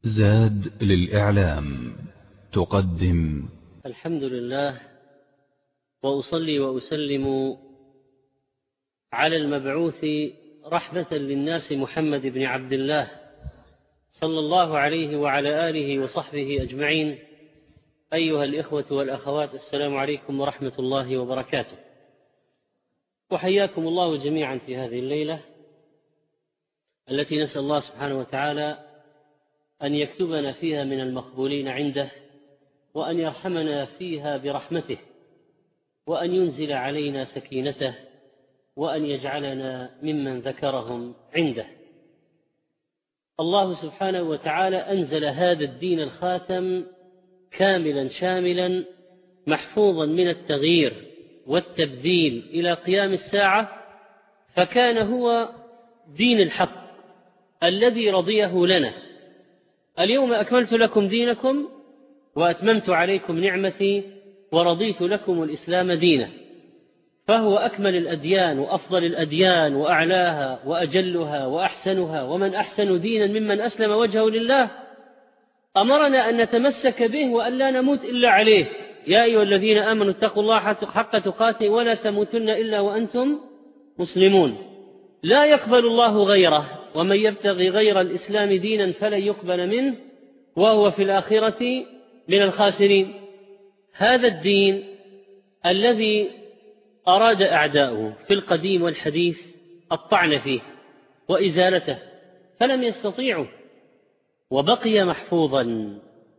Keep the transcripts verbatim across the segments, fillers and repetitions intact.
زاد للإعلام تقدم. الحمد لله، وأصلي وأسلم على المبعوث رحمة للناس محمد بن عبد الله صلى الله عليه وعلى آله وصحبه أجمعين. أيها الإخوة والأخوات، السلام عليكم ورحمة الله وبركاته، وحياكم الله جميعا في هذه الليلة التي نسأل الله سبحانه وتعالى أن يكتبنا فيها من المقبولين عنده، وأن يرحمنا فيها برحمته، وأن ينزل علينا سكينته، وأن يجعلنا ممن ذكرهم عنده. الله سبحانه وتعالى أنزل هذا الدين الخاتم كاملا شاملا محفوظا من التغيير والتبديل إلى قيام الساعة، فكان هو دين الحق الذي رضيه لنا. اليوم أكملت لكم دينكم وأتممت عليكم نعمتي ورضيت لكم الإسلام دينا، فهو أكمل الأديان وأفضل الأديان وأعلاها وأجلها وأحسنها، ومن أحسن دينا ممن أسلم وجهه لله. أمرنا أن نتمسك به وأن لا نموت إلا عليه. يا أيها الذين آمنوا اتقوا الله حق تقاته ولا تموتن إلا وأنتم مسلمون. لا يقبل الله غيره، ومن يبتغي غير الإسلام دينا فلن يقبل منه وهو في الآخرة من الخاسرين. هذا الدين الذي أراد أعداؤه في القديم والحديث الطعن فيه وإزالته فلم يستطيعوا، وبقي محفوظا.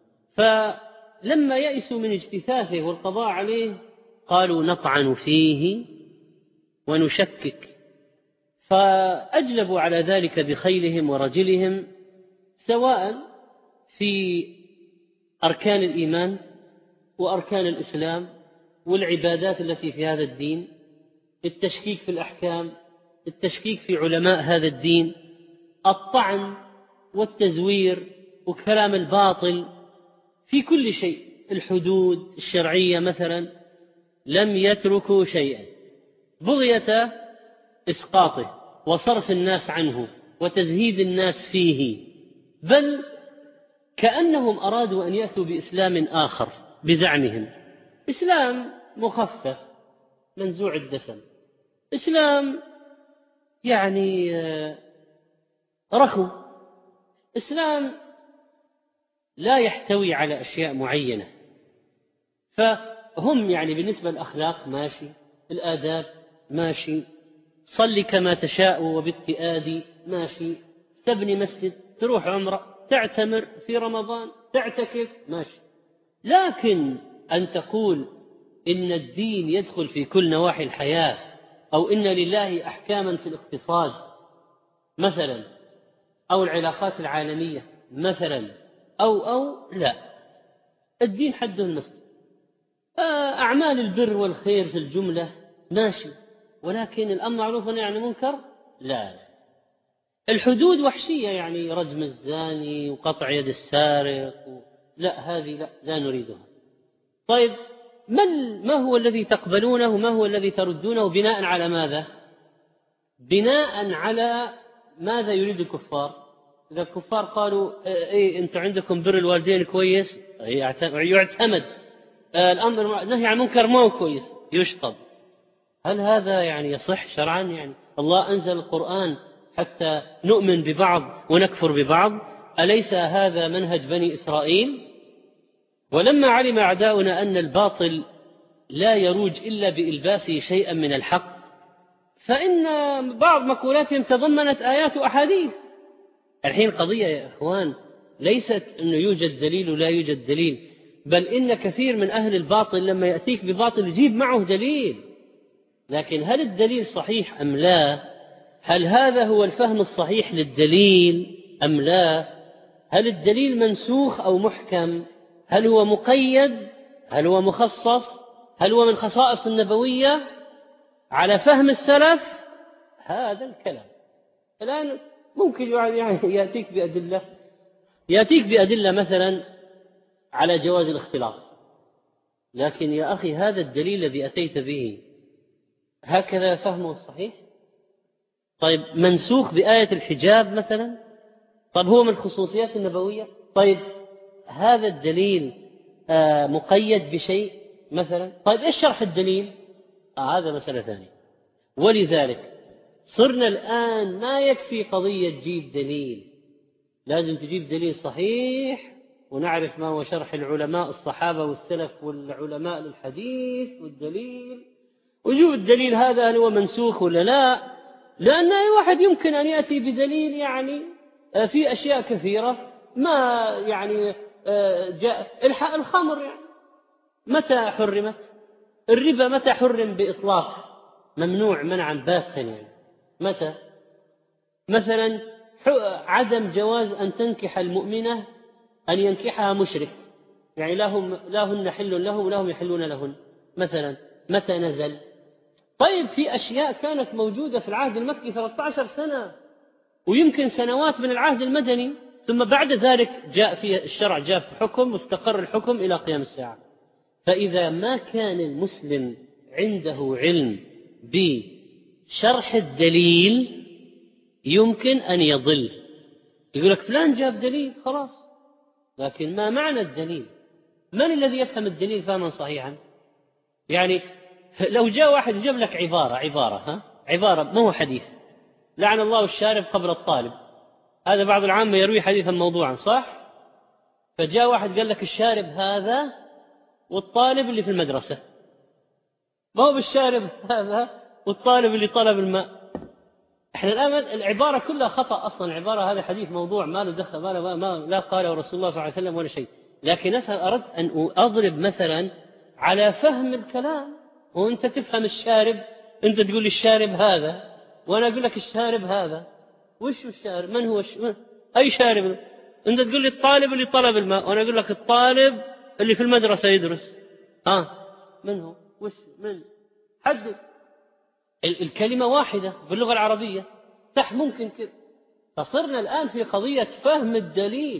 فلما يئسوا من اجتثاثه والقضاء عليه قالوا نطعن فيه ونشكك، فأجلبوا على ذلك بخيلهم ورجلهم، سواء في أركان الإيمان وأركان الإسلام والعبادات التي في هذا الدين، التشكيك في الأحكام، التشكيك في علماء هذا الدين، الطعن والتزوير وكلام الباطل في كل شيء، الحدود الشرعية مثلا لم يتركوا شيئا، بغية إسقاطه وصرف الناس عنه وتزهيد الناس فيه، بل كأنهم أرادوا أن يأتوا بإسلام آخر بزعمهم، إسلام مخفف منزوع الدسم، إسلام يعني رخو، إسلام لا يحتوي على أشياء معينة. فهم يعني بالنسبة للأخلاق ماشي، الآداب ماشي، صلي كما تشاء وبالتئاد ماشي، تبني مسجد، تروح عمرة، تعتمر في رمضان، تعتكف ماشي. لكن أن تقول إن الدين يدخل في كل نواحي الحياة، أو إن لله أحكاما في الاقتصاد مثلا، أو العلاقات العالمية مثلا، أو أو لا، الدين حده المسجد. أعمال البر والخير في الجملة ماشي، ولكن الأمر معروف والنهي عن المنكر لا. الحدود وحشية، يعني رجم الزاني وقطع يد السارق و... لا، هذه لا, لا نريدها. طيب من ما هو الذي تقبلونه، ما هو الذي تردونه؟ بناء على ماذا؟ بناء على ماذا يريد الكفار؟ إذا الكفار قالوا إيه أنتم عندكم بر الوالدين كويس، يعتمد. الأمر نهي عن المنكر ما هو كويس، يشطب. هل هذا يعني يصح شرعا؟ يعني الله أنزل القرآن حتى نؤمن ببعض ونكفر ببعض؟ أليس هذا منهج بني إسرائيل؟ ولما علم أعداؤنا أن الباطل لا يروج إلا بإلباسه شيئا من الحق، فإن بعض مقولاتهم تضمنت آيات وأحاديث. الحين قضية يا إخوان ليست أنه يوجد دليل ولا يوجد دليل، بل إن كثير من أهل الباطل لما يأتيك بباطل يجيب معه دليل، لكن هل الدليل صحيح أم لا؟ هل هذا هو الفهم الصحيح للدليل أم لا؟ هل الدليل منسوخ أو محكم؟ هل هو مقيد؟ هل هو مخصص؟ هل هو من خصائص النبوية على فهم السلف؟ هذا الكلام الآن ممكن يعني يأتيك بأدلة يأتيك بأدلة مثلا على جواز الاختلاط، لكن يا أخي هذا الدليل الذي أتيت به هكذا فهمه الصحيح؟ طيب منسوخ بآية الحجاب مثلا؟ طيب هو من الخصوصيات النبوية؟ طيب هذا الدليل آه مقيد بشيء مثلا؟ طيب إيش شرح الدليل؟ آه هذا مسألة ثانية. ولذلك صرنا الآن ما يكفي قضية تجيب دليل، لازم تجيب دليل صحيح، ونعرف ما هو شرح العلماء الصحابة والسلف والعلماء للحديث والدليل، وجوب الدليل هذا هل هو منسوخ ولا لا، لأن أي واحد يمكن أن يأتي بدليل يعني في أشياء كثيرة ما يعني جاء. الخمر يعني متى حرمت؟ الربا متى حرم بإطلاق؟ ممنوع منعا باتا يعني متى؟ مثلا عدم جواز أن تنكح المؤمنة أن ينكحها مشرك، يعني لهم لا هن حل له ولهم يحلون لهن مثلا، متى نزل؟ طيب في أشياء كانت موجودة في العهد المكي ثلاثة عشر سنة ويمكن سنوات من العهد المدني، ثم بعد ذلك جاء في الشرع جاء في حكم واستقر الحكم إلى قيام الساعة. فإذا ما كان المسلم عنده علم بشرح الدليل يمكن أن يضل، يقول لك فلان جاب دليل خلاص، لكن ما معنى الدليل؟ من الذي يفهم الدليل فهما صحيحا؟ يعني لو جاء واحد جاب لك عبارة عبارة ها عبارة ما هو حديث، لعن الله الشارب قبل الطالب، هذا بعض العامة يروي حديثا موضوعا صح؟ فجاء واحد قال لك الشارب هذا والطالب اللي في المدرسة، ما هو بالشارب هذا والطالب اللي طلب الماء. احنا الآن العبارة كلها خطأ أصلا، العبارة هذا حديث موضوع ما له دخل ما, ما, ما لا قاله رسول الله صلى الله عليه وسلم ولا شيء، لكن أردت أن أضرب مثلا على فهم الكلام، وأنت تفهم الشارب، أنت تقول لي الشارب هذا وأنا أقول لك الشارب هذا، وش الشارب؟ من هو الش... من؟ أي شارب؟ أنت تقول لي الطالب اللي طلب الماء وأنا أقول لك الطالب اللي في المدرسة يدرس، آه من هو؟ وش من؟ حدد. الكلمة واحدة باللغة العربية صح ممكن كده. فصرنا الآن في قضية فهم الدليل.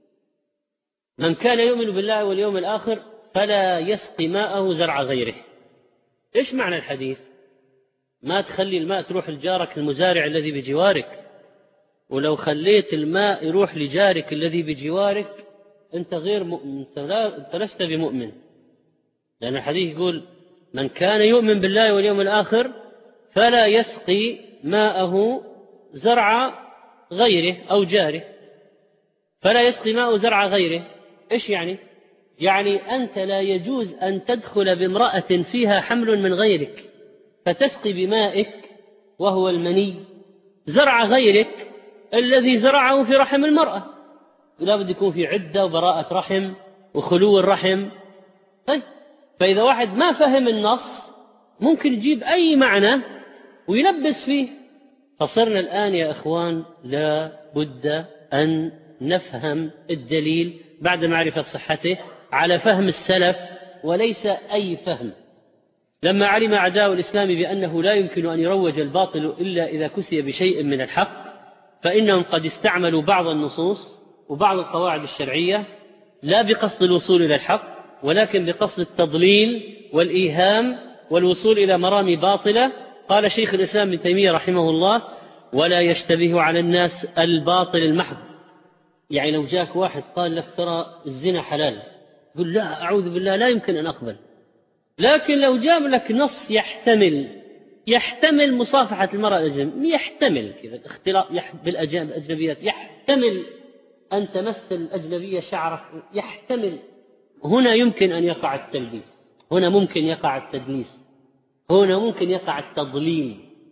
من كان يؤمن بالله واليوم الآخر فلا يسقي ماءه زرع غيره. إيش معنى الحديث؟ ما تخلي الماء تروح لجارك المزارع الذي بجوارك، ولو خليت الماء يروح لجارك الذي بجوارك أنت غير مؤمن، أنت لست بمؤمن، لأن الحديث يقول من كان يؤمن بالله واليوم الآخر فلا يسقي ماءه زرع غيره أو جاره. فلا يسقي ماءه زرع غيره إيش يعني؟ يعني أنت لا يجوز أن تدخل بامرأة فيها حمل من غيرك فتسقي بمائك وهو المني زرع غيرك الذي زرعه في رحم المرأة. لا بد يكون في عدة وبراءة رحم وخلو الرحم. طيب فإذا واحد ما فهم النص ممكن يجيب أي معنى ويلبس فيه. فصرنا الآن يا إخوان لا بد أن نفهم الدليل بعد معرفة صحته على فهم السلف وليس أي فهم. لما علم أعداء الإسلام بأنه لا يمكن أن يروج الباطل إلا إذا كسي بشيء من الحق، فإنهم قد استعملوا بعض النصوص وبعض القواعد الشرعية لا بقصد الوصول إلى الحق ولكن بقصد التضليل والإيهام والوصول إلى مرامي باطلة. قال شيخ الإسلام ابن تيمية رحمه الله: ولا يشتبه على الناس الباطل المحض. يعني لو جاك واحد قال لك ترى الزنا حلال، قل لا أعوذ بالله لا يمكن أن أقبل. لكن لو جاب لك نص يحتمل يحتمل مصافحة المرأة الأجنبية، يحتمل كذا الاختلاط بالأجنبيات، يحتمل أن تمس الأجنبية شعرك، يحتمل، هنا يمكن أن يقع التلبيس، هنا ممكن يقع التدليس، هنا ممكن يقع التضليل.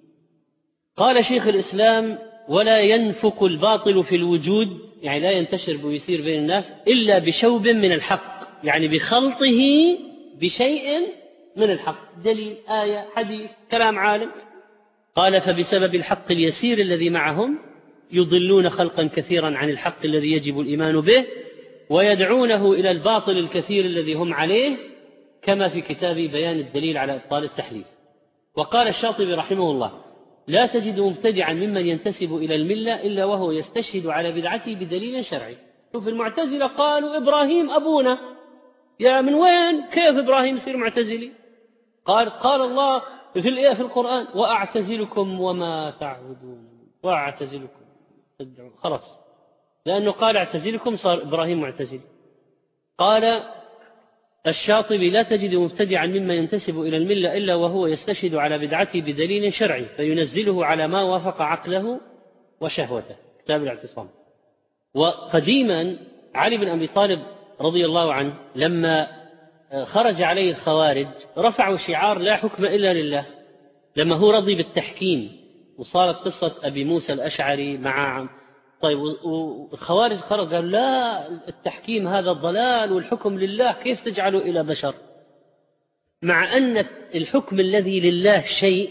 قال شيخ الإسلام: ولا ينفق الباطل في الوجود، يعني لا ينتشر ويسير بين الناس إلا بشوب من الحق، يعني بخلطه بشيء من الحق، دليل، آية، حديث، كلام عالم. قال: فبسبب الحق اليسير الذي معهم يضلون خلقا كثيرا عن الحق الذي يجب الإيمان به ويدعونه إلى الباطل الكثير الذي هم عليه، كما في كتاب بيان الدليل على إبطال التحليل. وقال الشاطبي رحمه الله: لا تجد مبتدعا ممن ينتسب إلى الملة إلا وهو يستشهد على بدعته بدليل شرعي. شوف المعتزلة قالوا إبراهيم أبونا، يا من وين كيف إبراهيم يصير معتزلي؟ قال قال الله في الآية في القرآن: وأعتزلكم وما تعبدون، وأعتزلكم تدعون. خلاص لأنه قال اعتزلكم صار إبراهيم معتزل. قال الشاطبي لا تجد مبتدعا مما ينتسب إلى الملة إلا وهو يستشهد على بدعته بدليل شرعي فينزله على ما وافق عقله وشهوته. كتاب الاعتصام. وقديما علي بن أبي طالب رضي الله عنه لما خرج عليه الخوارج رفعوا شعار لا حكم إلا لله، لما هو رضي بالتحكيم، وصارت قصة أبي موسى الأشعري مع طيب والخوارج خرج قال لا التحكيم هذا الضلال والحكم لله كيف تجعله إلى بشر، مع أن الحكم الذي لله شيء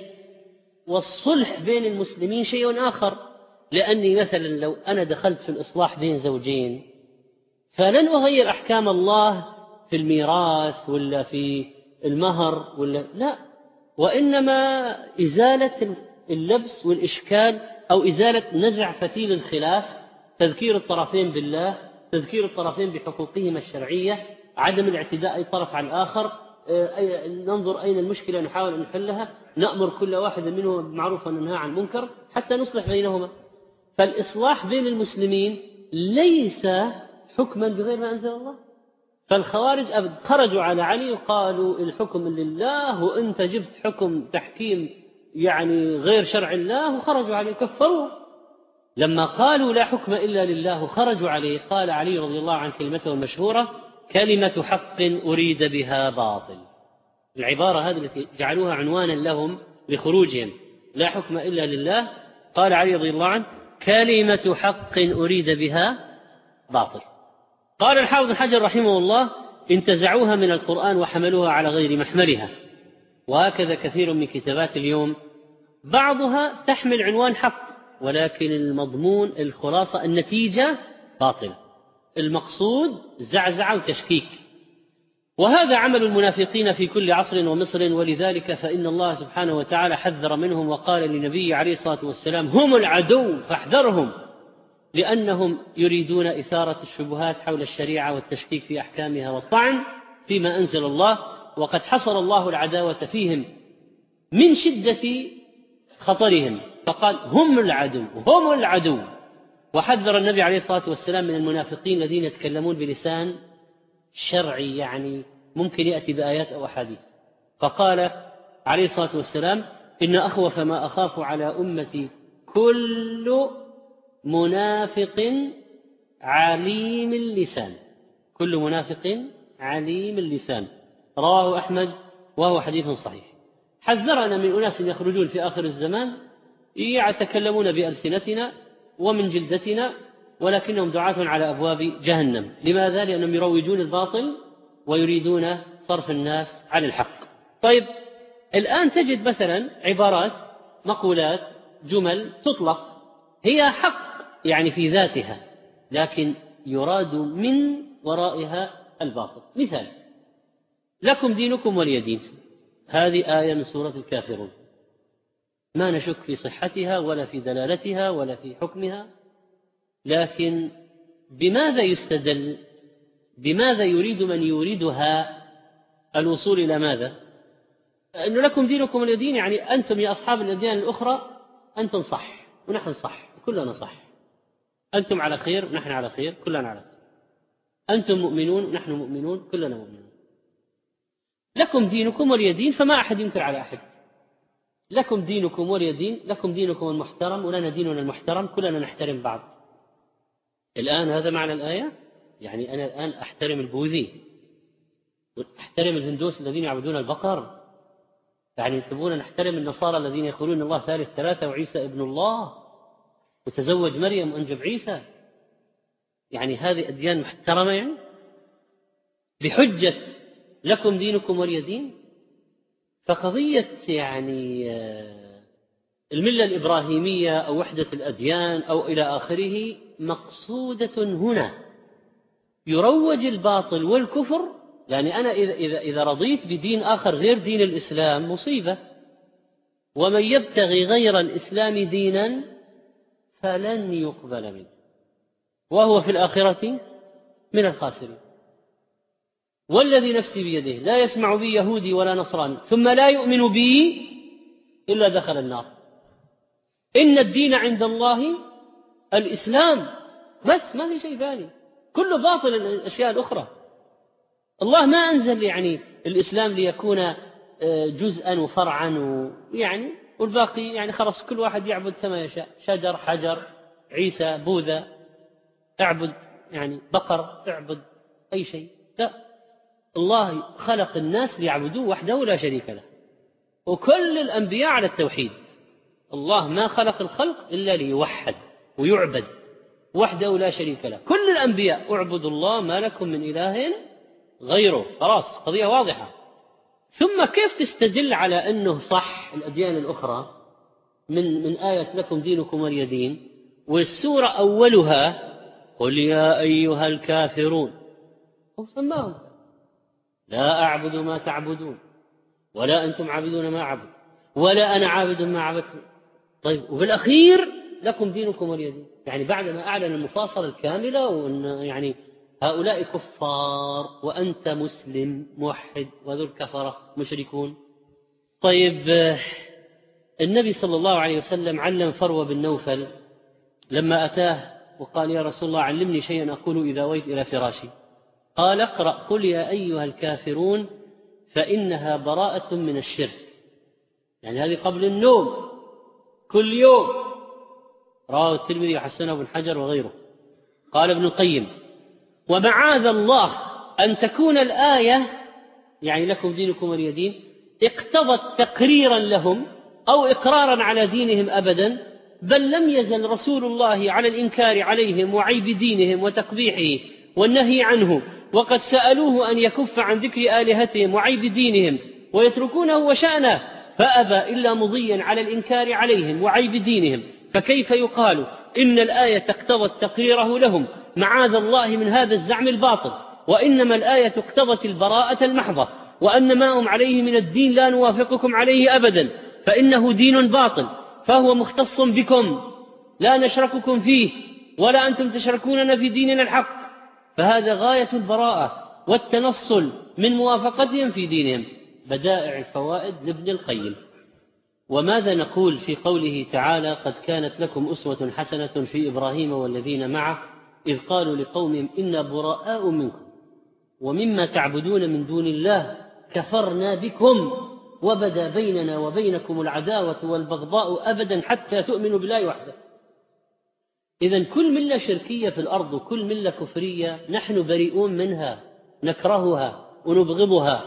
والصلح بين المسلمين شيء آخر. لأني مثلا لو أنا دخلت في الإصلاح بين زوجين فلن أغير أحكام الله في الميراث ولا في المهر ولا لا، وإنما إزالة اللبس والإشكال أو إزالة نزع فتيل الخلاف، تذكير الطرفين بالله، تذكير الطرفين بحقوقهما الشرعية، عدم الاعتداء أي طرف على الآخر، ننظر أين المشكلة نحاول أن نحلها، نأمر كل واحد منهم بالمعروف وننهى عن المنكر حتى نصلح بينهما. فالإصلاح بين المسلمين ليس حكما بغير ما أنزل الله. فالخوارج خرجوا على علي وقالوا الحكم لله وأنت جبت حكم تحكيم يعني غير شرع الله، وخرجوا عليه كفروا. لما قالوا لا حكم إلا لله وخرجوا عليه قال علي رضي الله عنه كلمته المشهورة كلمة حق أريد بها باطل. العبارة هذه التي جعلوها عنوانا لهم لخروجهم لا حكم إلا لله، قال علي رضي الله عنه كلمة حق أريد بها باطل. قال الحافظ بن حجر رحمه الله انتزعوها من القرآن وحملوها على غير محملها. وهكذا كثير من كتابات اليوم بعضها تحمل عنوان حق ولكن المضمون الخلاصة النتيجة باطلة، المقصود زعزعة وتشكيك. وهذا عمل المنافقين في كل عصر ومصر، ولذلك فإن الله سبحانه وتعالى حذر منهم وقال للنبي عليه الصلاة والسلام هم العدو فاحذرهم، لأنهم يريدون إثارة الشبهات حول الشريعة والتشكيك في أحكامها والطعن فيما أنزل الله، وقد حصر الله العداوة فيهم من شدة خطرهم فقال هم العدو هم العدو. وحذر النبي عليه الصلاة والسلام من المنافقين الذين يتكلمون بلسان شرعي يعني ممكن يأتي بآيات أو أحاديث، فقال عليه الصلاة والسلام إن أخوف ما أخاف على أمتي كل منافق عليم اللسان، كل منافق عليم اللسان، رواه أحمد وهو حديث صحيح. حذرنا من أناس يخرجون في آخر الزمان يتكلمون بألسنتنا ومن جلدتنا ولكنهم دعاة على أبواب جهنم. لماذا؟ لأنهم يروجون الباطل ويريدون صرف الناس عن الحق. طيب الآن تجد مثلا عبارات مقولات جمل تطلق هي حق يعني في ذاتها لكن يراد من ورائها الباطل. مثال لكم دينكم ولي دين، هذه آية من سورة الكافرون ما نشك في صحتها ولا في دلالتها ولا في حكمها، لكن بماذا يستدل؟ بماذا يريد من يريدها الوصول إلى ماذا؟ أنه لكم دينكم ولي دين يعني أنتم يا أصحاب الأديان الأخرى أنتم صح ونحن صح كلنا صح، أنتم على خير ونحن على خير كلنا على خير، أنتم مؤمنون ونحن مؤمنون كلنا مؤمنون، لكم دينكم ولي دين، فما أحد ينكر على أحد، لكم دينكم ولي دين، لكم دينكم المحترم ولنا ديننا المحترم، كلنا نحترم بعض. الآن هذا معنى الآية، يعني أنا الآن أحترم البوذي وأحترم الهندوس الذين يعبدون البقر، يعني تبون نحترم النصارى الذين يقولون الله ثالث ثلاثة وعيسى ابن الله وتزوج مريم وأنجب عيسى، يعني هذه أديان محترمة يعني بحجة لكم دينكم ولي دين. فقضية يعني الملة الإبراهيمية أو وحدة الأديان أو إلى آخره مقصودة هنا، يروج الباطل والكفر، يعني أنا إذا, إذا, إذا رضيت بدين آخر غير دين الإسلام مصيبة، ومن يبتغي غير الإسلام دينا فلن يقبل منه وهو في الآخرة من الخاسرين. والذي نفسي بيده لا يسمع بي يهودي ولا نصراني ثم لا يؤمن بي إلا دخل النار. إن الدين عند الله الإسلام، بس ما في شيء ثاني، كله باطل الأشياء الأخرى. الله ما أنزل يعني الإسلام ليكون جزءا وفرعا ويعني والباقي يعني خلاص كل واحد يعبد كما يشاء، شجر حجر عيسى بوذا، اعبد يعني بقر، اعبد أي شيء. لا، الله خلق الناس ليعبدوه وحده لا شريك له، وكل الأنبياء على التوحيد. الله ما خلق الخلق إلا ليوحد ويعبد وحده لا شريك له. كل الأنبياء اعبدوا الله ما لكم من إله غيره، خلاص قضية واضحة. ثم كيف تستدل على أنه صح الأديان الأخرى من من آية لكم دينكم ولي دين، والسورة أولها قل يا أيها الكافرون، هو سماهم لا أعبد ما تعبدون ولا أنتم عابدون ما أعبد ولا أنا عابد ما عبدتم. طيب وبالأخير لكم دينكم ولي دين، يعني بعد ما أعلن المفاصلة الكاملة وأن يعني هؤلاء كفار وأنت مسلم موحد وذو الكفرة مشركون. طيب النبي صلى الله عليه وسلم علم فروة بن نوفل لما أتاه وقال يا رسول الله علمني شيئا أقول إذا ويت إلى فراشي، قال اقرأ قل يا أيها الكافرون فإنها براءة من الشرك، يعني هذه قبل النوم كل يوم. رواه الترمذي وحسنه ابن حجر وغيره. قال ابن القيم ومعاذ الله أن تكون الآية يعني لكم دينكم ولي دين اقتضت تقريرا لهم أو إقرارا على دينهم أبدا، بل لم يزل رسول الله على الإنكار عليهم وعيب دينهم وتقبيحه والنهي عنه، وقد سألوه أن يكف عن ذكر آلهتهم وعيب دينهم ويتركونه وشأنه، فأبى إلا مضيا على الإنكار عليهم وعيب دينهم. فكيف يقال إن الآية اقتضت تقريره لهم؟ معاذ الله من هذا الزعم الباطل، وإنما الآية اقتضت البراءة المحضة، وأن ما هم عليه من الدين لا نوافقكم عليه أبدا، فإنه دين باطل فهو مختص بكم لا نشرككم فيه ولا أنتم تشركوننا في ديننا الحق. فهذا غاية البراءة والتنصل من موافقتهم في دينهم. بدائع الفوائد لابن القيم. وماذا نقول في قوله تعالى قد كانت لكم أسوة حسنة في إبراهيم والذين معه إذ قالوا لقومهم إنا براء منكم ومما تعبدون من دون الله كفرنا بكم وبدا بيننا وبينكم العداوة والبغضاء أبدا حتى تؤمنوا بالله وحده. إذن كل ملة شركية في الأرض وكل ملة كفرية نحن بريئون منها، نكرهها ونبغضها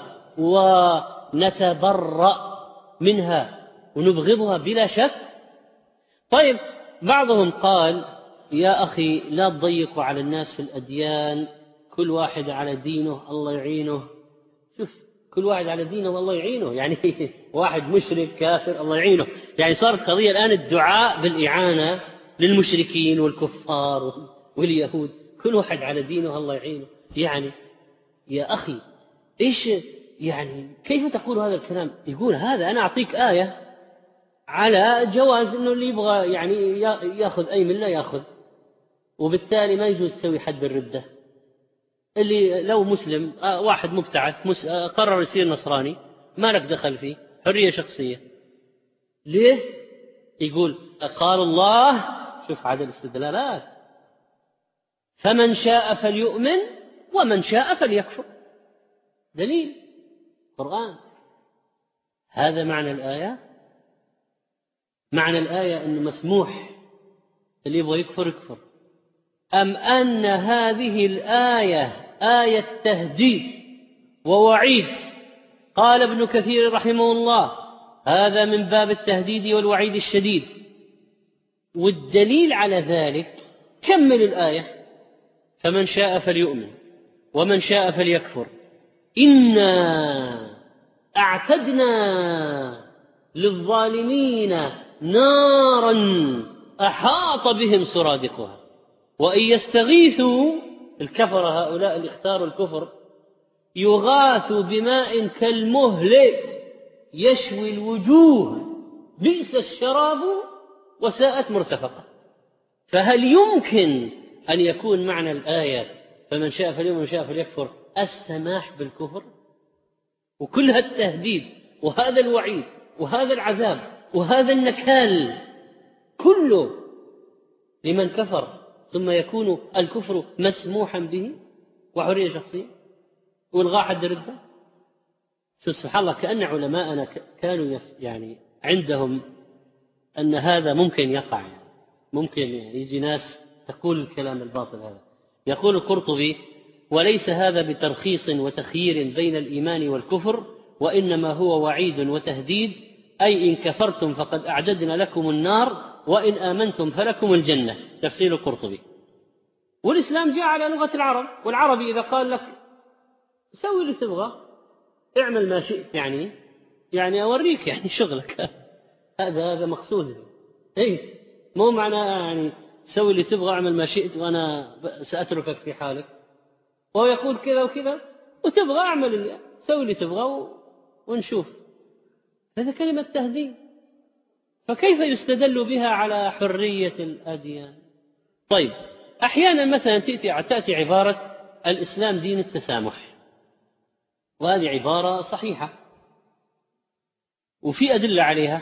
ونتبرأ منها ونبغضها بلا شك. طيب بعضهم قال يا أخي لا تضيقوا على الناس في الأديان، كل واحد على دينه الله يعينه. شوف كل واحد على دينه والله يعينه، يعني واحد مشرك كافر الله يعينه، يعني صارت قضية الآن الدعاء بالإعانة للمشركين والكفار واليهود، كل واحد على دينه الله يعينه. يعني يا أخي إيش يعني كيف تقول هذا الكلام؟ يقول هذا أنا أعطيك آية على جواز إنه اللي يبغى يعني يأخذ أي ملة يأخذ، وبالتالي ما يجوز تسوي حد الردة. اللي لو مسلم واحد مبتعث قرر يصير نصراني ما لك دخل فيه، حرية شخصية. ليه؟ يقول قال الله، شوف عدد الاستدلالات، فمن شاء فليؤمن ومن شاء فليكفر. دليل قرآن. هذا معنى الآية. معنى الآية أنه مسموح اللي يبغى يكفر يكفر، أم أن هذه الآية آية تهديد ووعيد؟ قال ابن كثير رحمه الله هذا من باب التهديد والوعيد الشديد. والدليل على ذلك كمل الآية فمن شاء فليؤمن ومن شاء فليكفر إنا أعتدنا للظالمين نارا أحاط بهم سرادقها وإن يستغيثوا، الكفر هؤلاء اللي اختاروا الكفر، يغاثوا بماء كالمهل يشوي الوجوه بئس الشراب وساءت مرتفقة. فهل يمكن أن يكون معنى الآية فمن شاء فليؤمن ومن شاء فليكفر السماح بالكفر؟ وكل هذا التهديد وهذا الوعيد وهذا العذاب وهذا النكال كله لمن كفر ثم يكون الكفر مسموحا به وحرية شخصية والغاء حد الردة. شو سبحان الله، كأن علماءنا كانوا يعني عندهم أن هذا ممكن يقع، يعني ممكن يجي ناس تقول الكلام الباطل هذا. يقول القرطبي: وليس هذا بترخيص وتخيير بين الإيمان والكفر، وإنما هو وعيد وتهديد، أي إن كفرتم فقد أعددنا لكم النار وإن آمنتم فلكم الجنة. تفسير القرطبي. والإسلام جاء على لغة العرب، والعربي إذا قال لك سوي اللي تبغى اعمل ما شئت، يعني يعني أوريك يعني شغلك هذا هذا مقصود. إيه مو معنى يعني سوي اللي تبغى اعمل ما شئت وأنا سأتركك في حالك. وهو يقول كذا وكذا وتبغى اعمل اللي سوي اللي تبغى ونشوف. هذا كلمة تهديد، فكيف يستدل بها على حرية الأديان؟ طيب أحيانا مثلا تأتي عبارة الإسلام دين التسامح، وهذه عبارة صحيحة وفي أدلة عليها،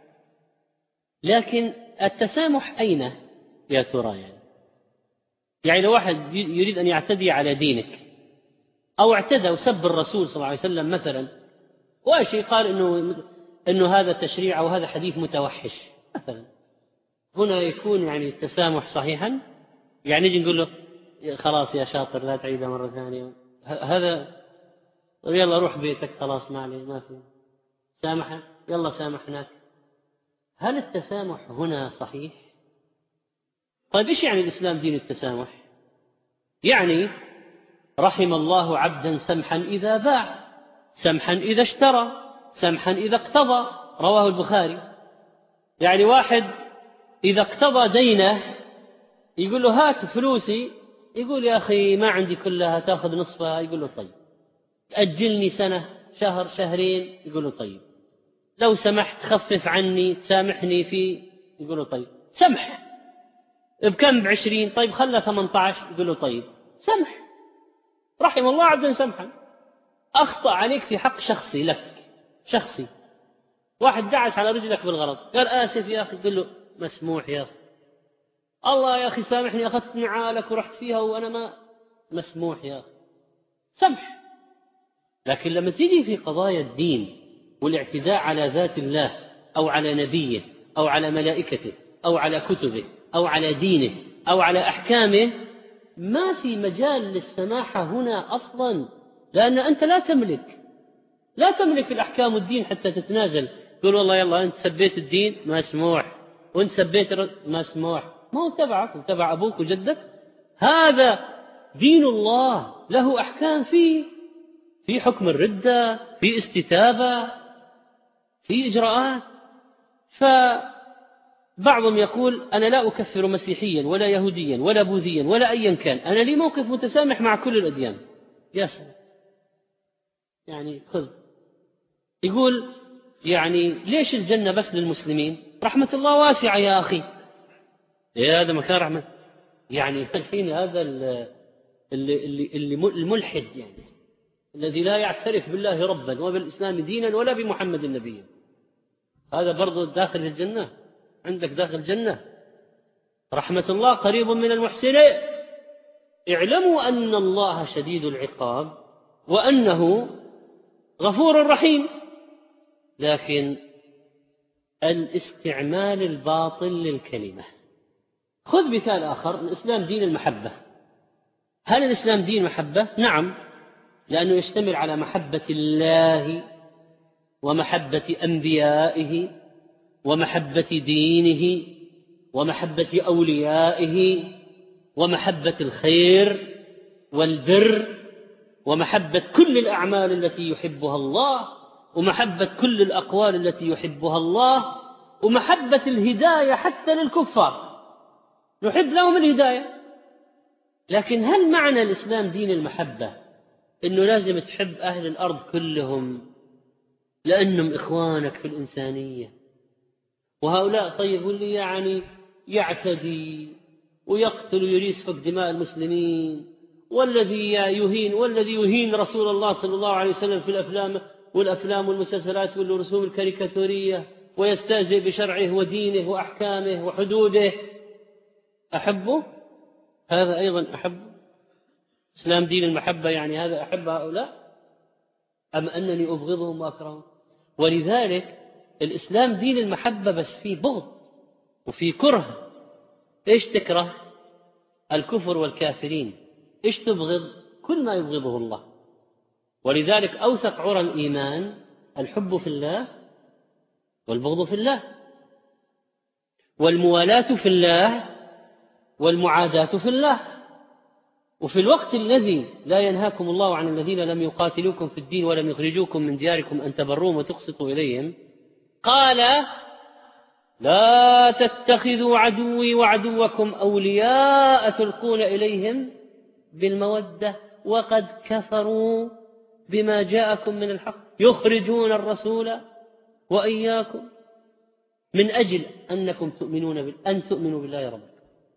لكن التسامح أين يا ترى؟ يعني يعني لو واحد يريد أن يعتدي على دينك أو اعتدى وسب الرسول صلى الله عليه وسلم مثلا، وشيء قال إنه إنه هذا تشريع أو هذا حديث متوحش مثلا، هنا يكون يعني التسامح صحيحا؟ يعني نجي نقول له خلاص يا شاطر لا تعيدها مرة ثانية، هذا يلا روح بيتك خلاص ما عليه ما في سامحة يلا سامحناك. هل التسامح هنا صحيح؟ طيب إيش يعني الإسلام دين التسامح؟ يعني رحم الله عبدا سمحا إذا باع، سمحا إذا اشترى، سمحا إذا اقتضى. رواه البخاري. يعني واحد إذا اقتضى دينه يقول له هات فلوسي، يقول يا أخي ما عندي كلها تأخذ نصفها، يقول له طيب. أجلني سنة شهر شهرين، يقول له طيب. لو سمحت خفف عني تسامحني في، يقول له طيب. سمح بكم؟ بعشرين. طيب خلى ثمانية عشر، يقول له طيب سمح. رحم الله عبدا سمحا. أخطأ عليك في حق شخصي لك، شخصي، واحد دعس على رجلك بالغلط، قال آسف يا أخي، قل له مسموح يا أخي، الله يا أخي سامحني أخذت نعالك ورحت فيها وأنا ما، مسموح يا أخي، سمح. لكن لما تيجي في قضايا الدين والاعتداء على ذات الله أو على نبيه أو على ملائكته أو على كتبه أو على دينه أو على أحكامه، ما في مجال للسماحة هنا أصلا، لأن أنت لا تملك لا تملك الأحكام والدين حتى تتنازل. تقول والله يلا أنت سبيت الدين مسموح، وأنت سبيت مسموح، ما هو تبعك وتبع أبوك وجدك. هذا دين الله له أحكام فيه، في حكم الردة، في استتابة، في إجراءات. فبعضهم يقول أنا لا أكفر مسيحيا ولا يهوديا ولا بوذيا ولا أيا كان، أنا لي موقف متسامح مع كل الأديان. يا سلام، يعني خذ. يقول يعني ليش الجنة بس للمسلمين؟ رحمة الله واسعة يا أخي. يا هذا مكان رحمة. يعني الحين هذا اللي اللي اللي الملحد، يعني الذي لا يعترف بالله ربا وبالإسلام دينا ولا بمحمد نبيا، هذا برضو داخل الجنة؟ عندك داخل الجنة. رحمة الله قريب من المحسنين. اعلموا أن الله شديد العقاب وأنه غفور رحيم. لكن الاستعمال الباطل للكلمة. خذ مثال آخر، الإسلام دين المحبة. هل الإسلام دين محبة؟ نعم، لأنه يشتمل على محبة الله ومحبة أنبيائه ومحبة دينه ومحبة أوليائه ومحبة الخير والبر ومحبة كل الأعمال التي يحبها الله ومحبة كل الأقوال التي يحبها الله ومحبة الهداية حتى للكفار، نحب لهم الهداية. لكن هل معنى الإسلام دين المحبة إنه لازم تحب أهل الأرض كلهم لأنهم إخوانك في الإنسانية، وهؤلاء طيب واللي يعني يعتدي ويقتل ويسفك دماء المسلمين والذي يهين والذي يهين رسول الله صلى الله عليه وسلم في الأفلام والأفلام والمسلسلات والرسوم الكاريكاتورية ويستهزئ بشرعه ودينه وأحكامه وحدوده، أحبه؟ هذا أيضا أحب إسلام دين المحبة، يعني هذا أحب هؤلاء أم أنني أبغضهم وأكرههم؟ ولذلك الإسلام دين المحبة بس فيه بغض وفيه كره. إيش تكره؟ الكفر والكافرين. إيش تبغض؟ كل ما يبغضه الله. ولذلك أوثق عرى الإيمان الحب في الله والبغض في الله، والموالاة في الله والمعاداة في الله. وفي الوقت الذي لا ينهاكم الله عن الذين لم يقاتلوكم في الدين ولم يخرجوكم من دياركم أن تبروهم وتقسطوا إليهم، قال لا تتخذوا عدوي وعدوكم أولياء تلقون إليهم بالمودة وقد كفروا بما جاءكم من الحق يخرجون الرسول وإياكم من أجل أنكم تؤمنون بال... أن تؤمنوا بالله ربكم.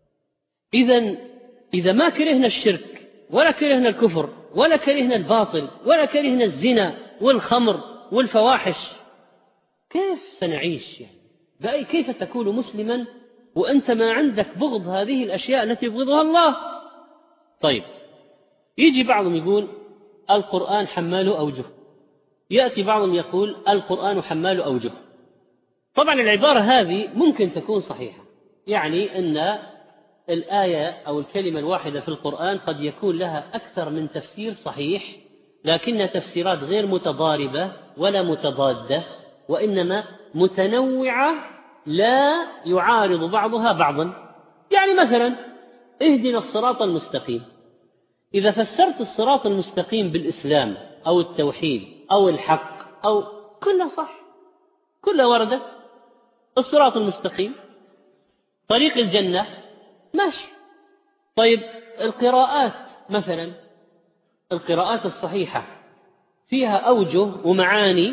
إذن إذا ما كرهنا الشرك ولا كرهنا الكفر ولا كرهنا الباطل ولا كرهنا الزنا والخمر والفواحش، كيف سنعيش يعني؟ بأي كيف تكون مسلما وأنت ما عندك بغض هذه الأشياء التي يبغضها الله؟ طيب، يجي بعضهم يقول القرآن حمال أوجه، يأتي بعضهم يقول القرآن حمال أوجه. طبعا العبارة هذه ممكن تكون صحيحة، يعني أن الآية أو الكلمة الواحدة في القرآن قد يكون لها أكثر من تفسير صحيح، لكنها تفسيرات غير متضاربة ولا متضادة، وإنما متنوعة لا يعارض بعضها بعضا. يعني مثلا اهدنا الصراط المستقيم، إذا فسرت الصراط المستقيم بالإسلام أو التوحيد أو الحق أو كلها صح، كلها وردت. الصراط المستقيم طريق الجنة ماشي. طيب القراءات مثلا، القراءات الصحيحة فيها أوجه ومعاني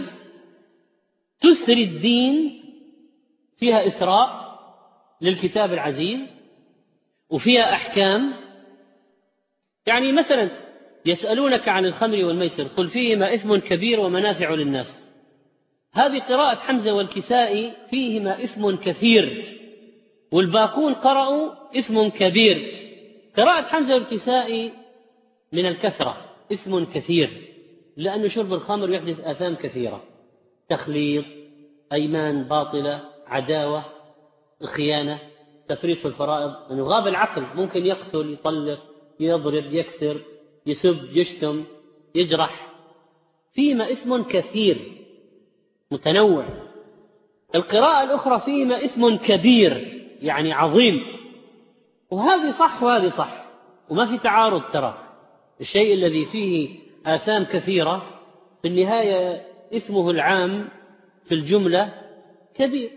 تسري الدين، فيها إسراء للكتاب العزيز وفيها أحكام. يعني مثلا يسألونك عن الخمر والميسر قل فيهما إثم كبير ومنافع للناس، هذه قراءة حمزة والكسائي فيهما إثم كثير، والباقون قرأوا إثم كبير. قراءة حمزة والكسائي من الكثرة، إثم كثير، لأن شرب الخمر يحدث آثام كثيرة، تخليط، أيمان باطلة، عداوة، خيانة، تفريط في الفرائض، يعني غاب العقل، ممكن يقتل، يطلق، يضرب، يكسر، يسب، يشتم، يجرح. فيهما إثم كثير متنوع. القراءة الأخرى فيهما إثم كبير يعني عظيم، وهذه صح وهذه صح، وما في تعارض. ترى الشيء الذي فيه آثام كثيرة في النهاية اسمه العام في الجملة كبير.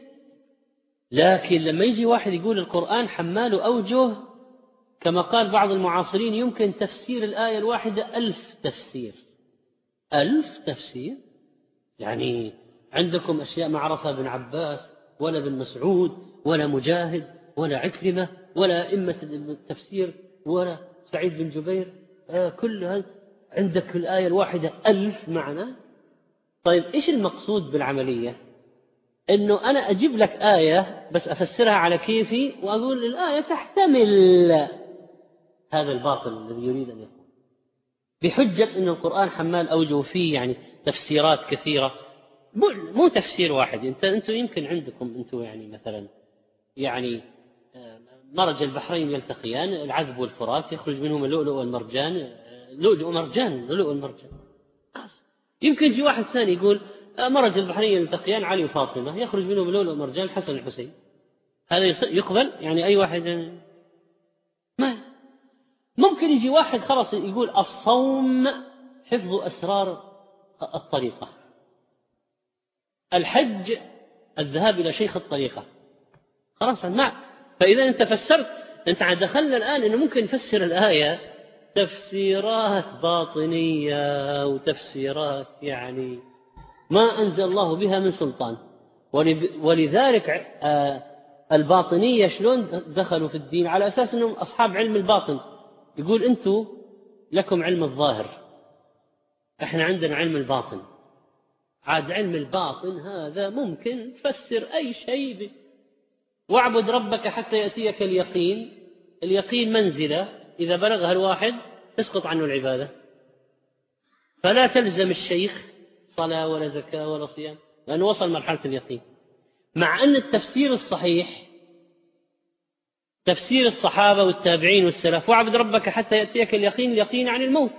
لكن لما يجي واحد يقول القرآن حمال أوجه، كما قال بعض المعاصرين يمكن تفسير الآية الواحدة ألف تفسير. ألف تفسير؟ يعني عندكم أشياء ما عرفها ابن عباس ولا ابن مسعود ولا مجاهد ولا عكرمة ولا أئمة التفسير ولا سعيد بن جبير، آه كل هذا عندك في الآية الواحدة ألف معنى. طيب إيش المقصود بالعملية؟ إنه أنا أجيب لك آية بس أفسرها على كيفي وأقول الآية تحتمل هذا الباطل الذي يريد أن يقول، بحجة إن القرآن حمال أوجه فيه يعني تفسيرات كثيرة، مو تفسير واحد. أنت أنتم يمكن عندكم أنتم يعني مثلا يعني مرج البحرين يلتقيان، العذب والفرات، يخرج منهم اللؤلؤ والمرجان، لؤلؤ ومرجان، لؤلؤ والمرجان. يمكن يجي واحد ثاني يقول مرج البحرين يلتقيان علي وفاطمة، يخرج منهم اللؤلؤ والمرجان الحسن والحسين. هذا يقبل؟ يعني أي واحد ما ممكن يجي واحد خلاص يقول الصوم حفظ أسرار الطريقة، الحج الذهاب إلى شيخ الطريقة، خلاص ما. فإذا أنت فسرت، أنت دخلنا الآن إنه ممكن نفسر الآية تفسيرات باطنية وتفسيرات يعني ما أنزل الله بها من سلطان. ولذلك الباطنية شلون دخلوا في الدين؟ على أساس أنهم أصحاب علم الباطن. يقول أنتوا لكم علم الظاهر، إحنا عندنا علم الباطن. عاد علم الباطن هذا ممكن تفسر أي شيء به. واعبد ربك حتى يأتيك اليقين، اليقين منزلة إذا بلغها الواحد تسقط عنه العبادة، فلا تلزم الشيخ صلاة ولا زكاة ولا صيام لأنه وصل مرحلة اليقين. مع أن التفسير الصحيح تفسير الصحابة والتابعين والسلف: واعبد ربك حتى يأتيك اليقين، اليقين عن الموت،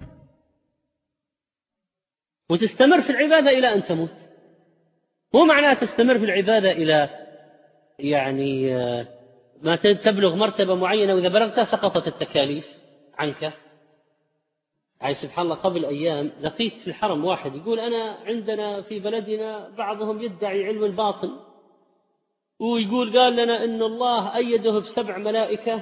وتستمر في العبادة إلى أن تموت. مو معناه تستمر في العبادة إلى يعني ما تبلغ مرتبة معينة وإذا بلغتها سقطت التكاليف عنك. يعني سبحان الله، قبل أيام لقيت في الحرم واحد يقول: أنا عندنا في بلدنا بعضهم يدعي علم الباطن، ويقول قال لنا إن الله أيده بسبع ملائكة،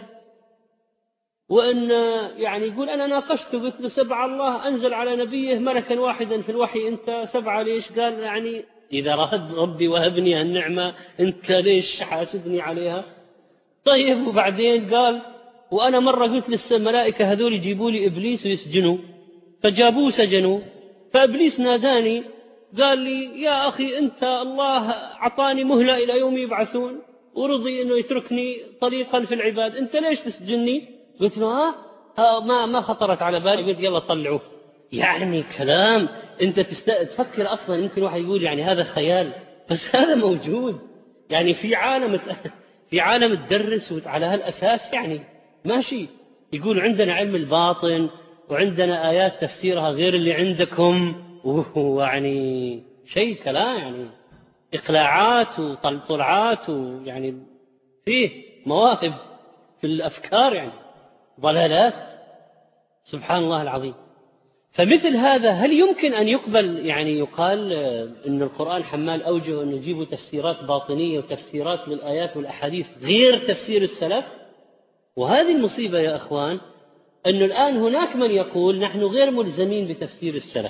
وإن يعني يقول أنا ناقشته قلت له: سبع الله أنزل على نبيه ملكا واحدا في الوحي، أنت سبعة ليش؟ قال يعني إذا رهد ربي وهبني هالنعمة أنت ليش حاسدني عليها؟ طيب وبعدين قال: وأنا مرة قلت للملائكة هذول يجيبوا لي إبليس ويسجنوا، فجابوه سجنوا، فإبليس ناداني قال لي: يا أخي أنت الله أعطاني مهلة إلى يوم يبعثون ورضي أنه يتركني طريقا في العباد، أنت ليش تسجني؟ قلت له: ها, ها ما ما خطرت على بالي. قلت: يلا طلعوه. يعني كلام أنت تفكر أصلا يمكن واحد يقول يعني هذا خيال، بس هذا موجود. يعني في عالم في عالم تدرس على هالأساس يعني ماشي. يقول عندنا علم الباطن وعندنا آيات تفسيرها غير اللي عندكم، ويعني شيء كلام يعني إقلاعات وطلعات، ويعني فيه مواهب في الأفكار، يعني ضلالات. سبحان الله العظيم. فمثل هذا هل يمكن أن يقبل يعني يقال أن القرآن حمال أوجه أن يجيبوا تفسيرات باطنية وتفسيرات للآيات والأحاديث غير تفسير السلف؟ وهذه المصيبة يا أخوان، أنه الآن هناك من يقول نحن غير ملزمين بتفسير السلف.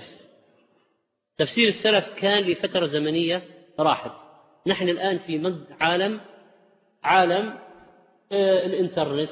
تفسير السلف كان لفترة زمنية راحت. نحن الآن في عالم عالم آه الإنترنت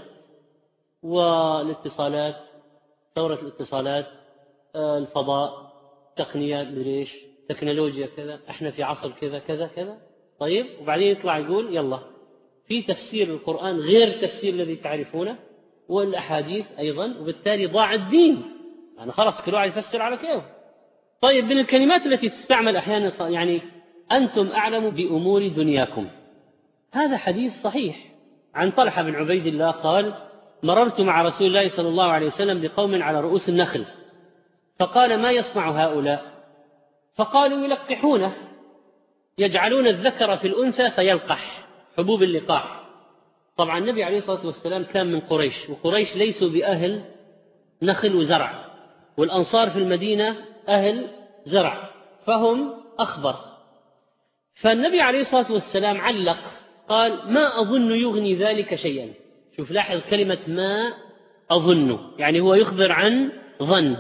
والاتصالات، ثورة الاتصالات، آه الفضاء، تقنيات ليش تكنولوجيا كذا، احنا في عصر كذا كذا كذا. طيب وبعدين يطلع يقول يلا في تفسير القرآن غير التفسير الذي تعرفونه، والأحاديث أيضا، وبالتالي ضاع الدين. يعني خلاص كل واحد يفسر على كيفه. طيب من الكلمات التي تستعمل أحيانا يعني أنتم أعلم بأمور دنياكم، هذا حديث صحيح عن طلحة بن عبيد الله قال: مررت مع رسول الله صلى الله عليه وسلم بقوم على رؤوس النخل، فقال: ما يصنع هؤلاء؟ فقالوا: يلقحونه، يجعلون الذكر في الأنثى فيلقح، حبوب اللقاح. طبعا النبي عليه الصلاة والسلام كان من قريش، وقريش ليسوا بأهل نخل وزرع، والأنصار في المدينة أهل زرع، فهم أخبر. فالنبي عليه الصلاة والسلام علق قال: ما أظن يغني ذلك شيئا. شوف لاحظ كلمة ما أظن، يعني هو يخبر عن ظن،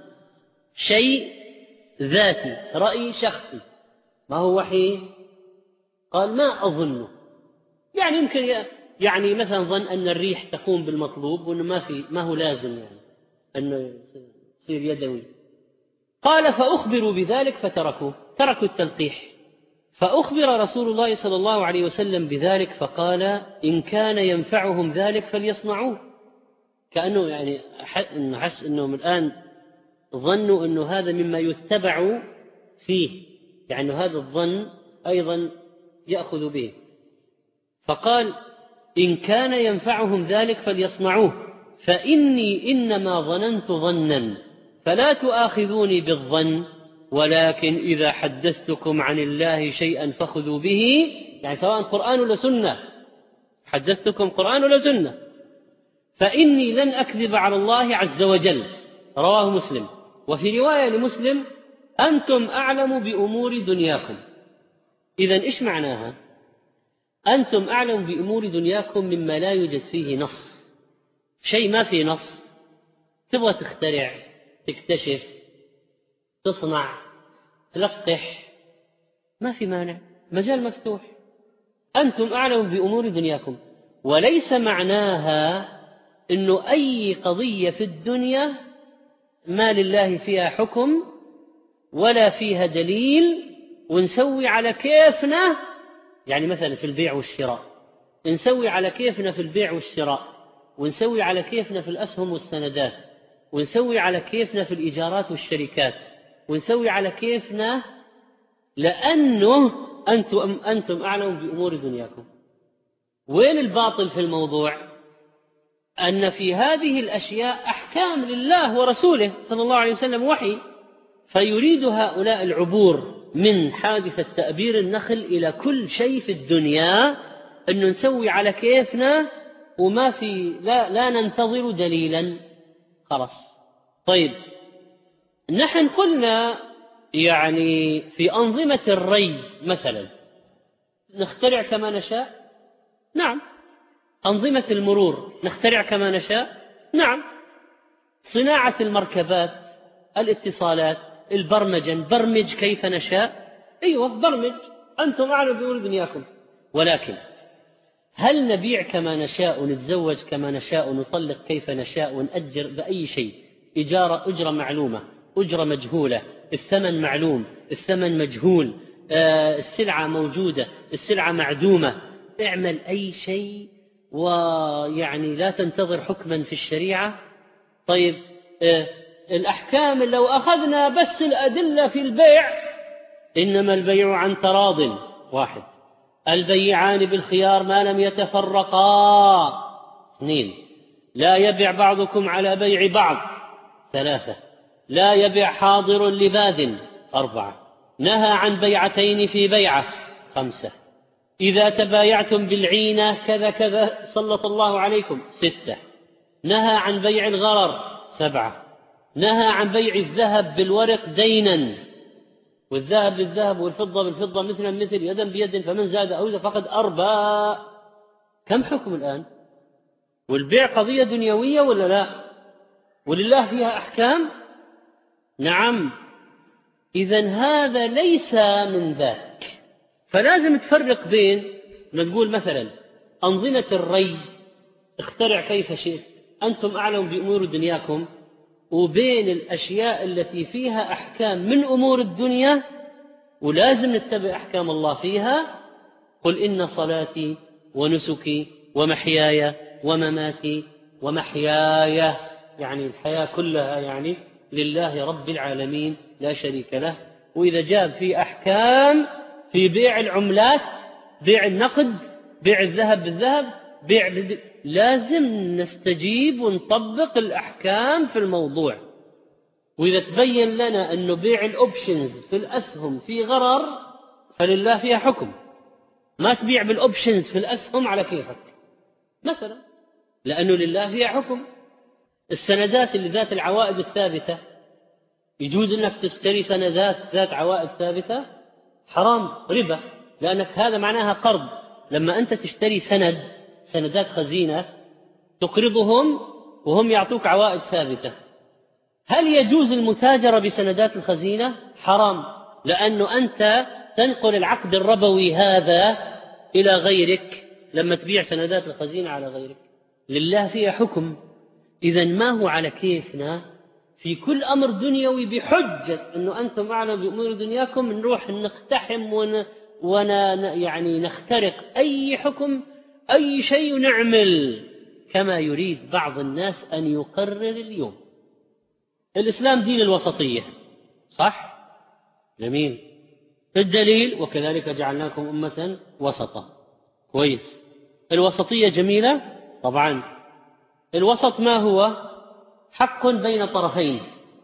شيء ذاتي، رأي شخصي، ما هو وحي. قال ما أظن، يعني يمكن يعني مثلا ظن أن الريح تقوم بالمطلوب وأنه ما في ما هو لازم يعني أنه يصير يدوي. قال: فأخبروا بذلك فتركوا تركوا التلقيح. فأخبر رسول الله صلى الله عليه وسلم بذلك فقال: إن كان ينفعهم ذلك فليصنعوه. كأنه يعني حس أنهم الآن ظنوا أنه هذا مما يتبع فيه، يعني هذا الظن أيضا يأخذ به. فقال: إن كان ينفعهم ذلك فليصنعوه، فإني إنما ظننت ظنا فلا تؤاخذوني بالظن، ولكن إذا حدثتكم عن الله شيئا فخذوا به، يعني سواء قرآن ولا سنة، حدثتكم قرآن ولا سنة، فإني لن أكذب على الله عز وجل. رواه مسلم. وفي رواية لمسلم: أنتم أعلم بأمور دنياكم. إذن إيش معناها؟ أنتم أعلم بأمور دنياكم مما لا يوجد فيه نص، شيء ما فيه نص، تبغى تخترع، تكتشف، تصنع، تلقح، ما في مانع، مجال مفتوح. أنتم أعلم بأمور دنياكم، وليس معناها أنه أي قضية في الدنيا ما لله فيها حكم ولا فيها دليل ونسوي على كيفنا. يعني مثلا في البيع والشراء نسوي على كيفنا في البيع والشراء، ونسوي على كيفنا في الأسهم والسندات، ونسوي على كيفنا في الإيجارات والشركات، ونسوي على كيفنا، لأنه أنتم, أنتم أعلم بأمور دنياكم. وين الباطل في الموضوع؟ أن في هذه الأشياء أحكام لله ورسوله صلى الله عليه وسلم وحي، فيريد هؤلاء العبور من حادثة تأبير النخل إلى كل شيء في الدنيا، أنه نسوي على كيفنا وما في لا, لا ننتظر دليلا خلاص. طيب نحن قلنا يعني في أنظمة الري مثلا نخترع كما نشاء، نعم. أنظمة المرور نخترع كما نشاء، نعم. صناعة المركبات، الاتصالات، البرمجة نبرمج كيف نشاء، أيوة برمج، أنتم أعلم بأمور دنياكم. ولكن هل نبيع كما نشاء ونتزوج كما نشاء ونطلق كيف نشاء ونأجر بأي شيء؟ إجارة أجرة معلومة، أجرة مجهولة، الثمن معلوم، الثمن مجهول، آه السلعة موجودة، السلعة معدومة، اعمل أي شيء ويعني لا تنتظر حكما في الشريعة. طيب آه الأحكام لو أخذنا بس الأدلة في البيع، إنما البيع عن تراض، واحد. البيعان بالخيار ما لم يتفرقا، اثنين. لا يبيع بعضكم على بيع بعض، ثلاثة. لا يبيع حاضر لباد، أربعة. نهى عن بيعتين في بيعة، خمسة. إذا تبايعتم بالعينة كذا كذا سلط الله عليكم، ستة. نهى عن بيع الغرر، سبعة. نهى عن بيع الذهب بالورق دينا، والذهب بالذهب والفضة بالفضة مثلا مثل يدا بيد، فمن زاد أو زاد فقد أربى. كم حكم الآن؟ والبيع قضية دنيوية ولا لا؟ ولله فيها أحكام، نعم. إذن هذا ليس من ذاك. فلازم تفرق بين ما تقول مثلا أنظمة الري اخترع كيف شئت، أنتم أعلم بأمور دنياكم، وبين الأشياء التي فيها أحكام من أمور الدنيا ولازم نتبع أحكام الله فيها. قل إن صلاتي ونسكي ومحياي ومماتي، ومحياي يعني الحياة كلها يعني لله رب العالمين لا شريك له. وإذا جاء في أحكام في بيع العملات، بيع النقد، بيع الذهب بالذهب، بيع بالد... لازم نستجيب ونطبق الأحكام في الموضوع. وإذا تبين لنا أنه بيع الأوبشنز في الأسهم في غرر، فلله فيها حكم. ما تبيع بالأوبشنز في الأسهم على كيفك مثلا، لأنه لله فيها حكم. السندات اللي ذات العوائد الثابتة، يجوز أنك تشتري سندات ذات عوائد ثابتة؟ حرام، ربا، لأنك هذا معناها قرض. لما أنت تشتري سند، سندات خزينة، تقرضهم وهم يعطوك عوائد ثابتة. هل يجوز المتاجرة بسندات الخزينة؟ حرام، لأنه أنت تنقل العقد الربوي هذا إلى غيرك لما تبيع سندات الخزينة على غيرك. لله فيها حكم. إذن ما هو على كيفنا في كل أمر دنيوي بحجة أنه أنتم أعلم بأمور دنياكم نروح نقتحم ون... ون... يعني نخترق أي حكم، أي شيء نعمل كما يريد بعض الناس أن يقرر اليوم. الإسلام دين الوسطية، صح؟ جميل. الدليل وكذلك جعلناكم أمة وسطا، كويس. الوسطية جميلة طبعا. الوسط ما هو؟ حق بين طرفين.